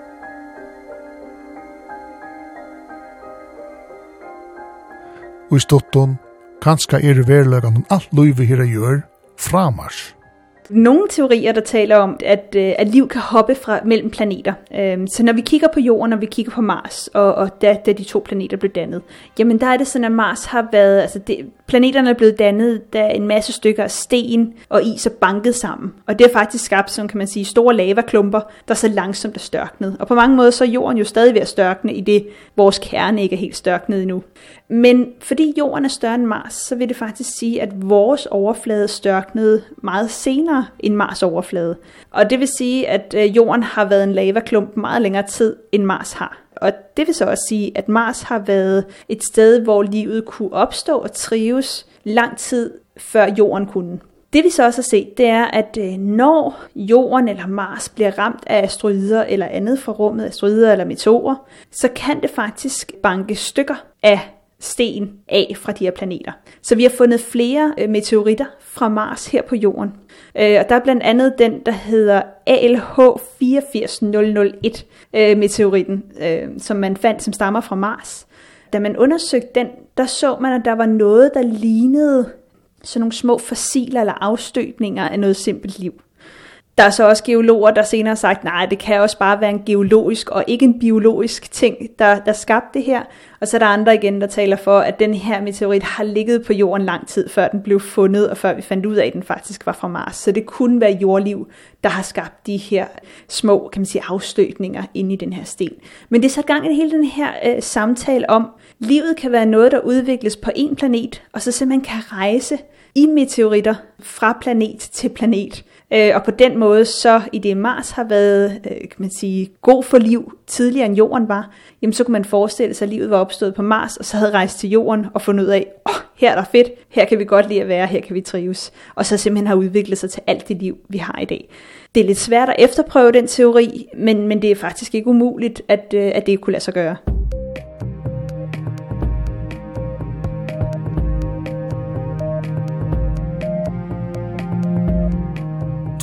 Og i stotton, kanskje er det verløgene om alt løyve her gjør fra Mars. Nogle teorier, der taler om, at, at liv kan hoppe fra mellem planeter. Så når vi kigger på jorden, og vi kigger på Mars, og, og da, da de to planeter blev dannet, jamen der er det sådan, at Mars har været, altså det, planeterne er blevet dannet, da en masse stykker af sten og is er banket sammen. Og det har faktisk skabt, sådan kan man sige, store lavaklumper, der så langsomt er størknet. Og på mange måder så er jorden jo stadig ved at størkne, i det vores kerne ikke er helt størknet endnu. Men fordi jorden er større end Mars, så vil det faktisk sige, at vores overflade størknede meget senere end Mars overflade. Og det vil sige, at jorden har været en lavaklump meget længere tid, end Mars har. Og det vil så også sige, at Mars har været et sted, hvor livet kunne opstå og trives lang tid, før jorden kunne. Det vi så også har set, det er, at når jorden eller Mars bliver ramt af asteroider eller andet fra rummet, asteroider eller meteorer, så kan det faktisk banke stykker af sten af fra de her planeter. Så vi har fundet flere meteoritter fra Mars her på jorden. Og der er blandt andet den, der hedder A L H fire fire nul nul et meteoritten, som man fandt, som stammer fra Mars. Da man undersøgte den, der så man, at der var noget, der lignede sådan nogle små fossiler eller afstøbninger af noget simpelt liv. Der er så også geologer, der senere har sagt, nej, det kan også bare være en geologisk og ikke en biologisk ting, der, der skabte det her. Og så er der andre igen, der taler for, at den her meteorit har ligget på jorden lang tid, før den blev fundet, og før vi fandt ud af, at den faktisk var fra Mars. Så det kunne være jordliv, der har skabt de her små, kan man sige, afstøbninger inde i den her sten. Men det er sat gang i hele den her øh, samtale om, livet kan være noget, der udvikles på en planet, og så simpelthen kan rejse i meteoritter fra planet til planet. Øh, og på den måde, så i det Mars har været, øh, kan man sige, god for liv tidligere end jorden var, jamen så kunne man forestille sig, at livet var opstået på Mars, og så havde rejst til jorden og fundet ud af, åh, oh, her er der fedt, her kan vi godt lide at være, her kan vi trives. Og så simpelthen har udviklet sig til alt det liv, vi har i dag. Det er lidt svært at efterprøve den teori, men, men det er faktisk ikke umuligt, at, øh, at det kunne lade sig gøre.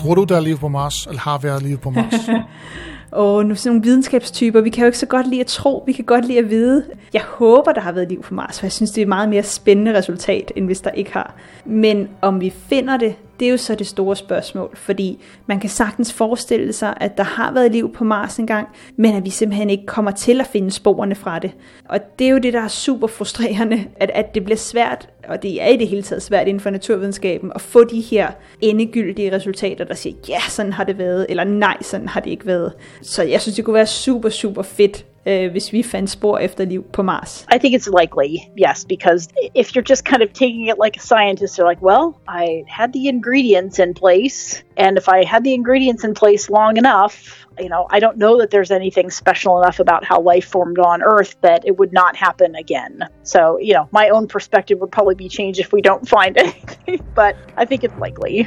Tror du, der er liv på Mars, eller har været liv på Mars? Og nu sådan nogle videnskabstyper, vi kan jo ikke så godt lide at tro, vi kan godt lide at vide. Jeg håber, der har været liv på Mars, for jeg synes, det er et meget mere spændende resultat, end hvis der ikke har. Men om vi finder det, det er jo så det store spørgsmål, fordi man kan sagtens forestille sig, at der har været liv på Mars engang, men at vi simpelthen ikke kommer til at finde sporene fra det. Og det er jo det, der er super frustrerende, at, at det bliver svært, og det er i det hele taget svært inden for naturvidenskaben, at få de her endegyldige resultater, der siger, ja, sådan har det været, eller nej, sådan har det ikke været. Så jeg synes, det kunne være super, super fedt, Uh, hvis vi fandt spor efter liv på Mars. I think it's likely, yes, because if you're just kind of taking it like a scientist, you're like, well, I had the ingredients in place, and if I had the ingredients in place long enough, you know, I don't know that there's anything special enough about how life formed on Earth that it would not happen again. So, you know, my own perspective would probably be changed if we don't find anything, but I think it's likely.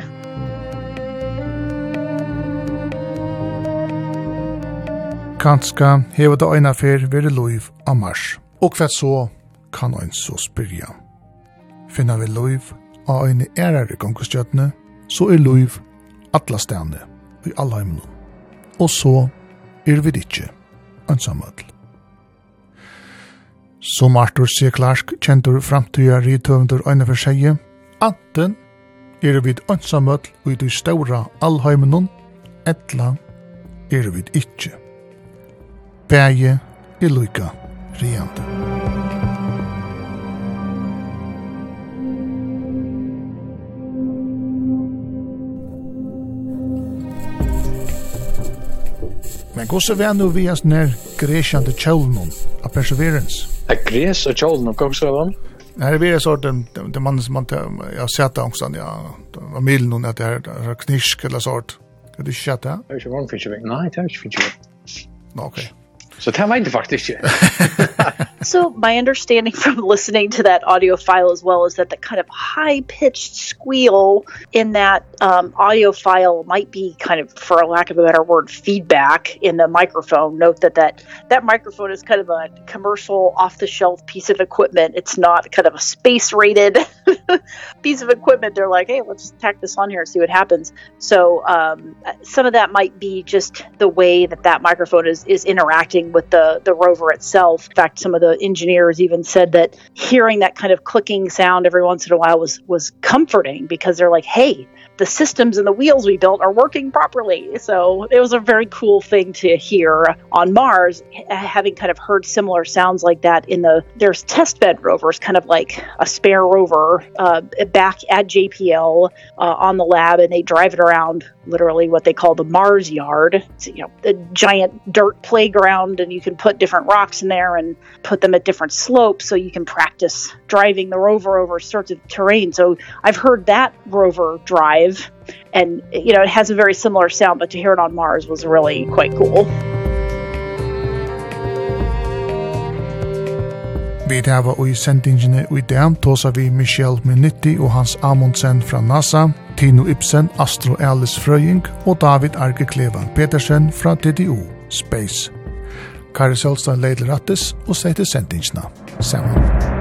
Kanska hever det øyne fer være loiv av Mars. Og hva så kan ein så spyrja. Finna vi loiv av øyne ærare gongstjøtene, så er loiv atla stande i alla heimene. Og så er vi ikke ensamødel. Som Arthur C. Clarke kjentur framtida ritøvender øyne for seg, anten er vi ensamødel og i de ståra allheimene, etla er vi ikke. Bæge er lykka riande. Men hvordan er nu vi oss nær gresjande kjolnen av perseverance? Er gres og kjolnen, hva skal det være? Nei, det er sånn, det er mannen som man jeg har sett angsten, ja, av milen, at det er knisk eller sånt. Har du ikke sett det? Det er ikke vann for Nei, det er ikke for Nå, ok. Så det vet jeg faktisk ikke. So my understanding from listening to that audio file as well is that the kind of high-pitched squeal in that um, audio file might be kind of, for lack of a better word, feedback in the microphone. Note that that, that microphone is kind of a commercial, off-the-shelf piece of equipment. It's not kind of a space-rated piece of equipment. They're like, hey, let's tack this on here and see what happens. So um, some of that might be just the way that that microphone is, is interacting with the, the rover itself. In fact, some of the engineers even said that hearing that kind of clicking sound every once in a while was was comforting, because they're like, hey, the systems and the wheels we built are working properly. So it was a very cool thing to hear on Mars, having kind of heard similar sounds like that in the, there's testbed rovers, kind of like a spare rover uh, back at J P L uh, on the lab, and they drive it around literally what they call the Mars yard. It's, you know, a giant dirt playground, and you can put different rocks in there and put them at different slopes so you can practice driving the rover over sorts of terrain. So I've heard that rover drive, and you know, it has a very similar sound, but to hear it on Mars was really quite cool. Vi har og i sendingene i dag tåser vi Michel Menitti og Hans Amundsen fra NASA, Tino Ibsen, Astro Alice Frøying og David Arge Klevan Petersen fra D D U Space. Kari Sølstad leider rattes og sier til sendingene sammen.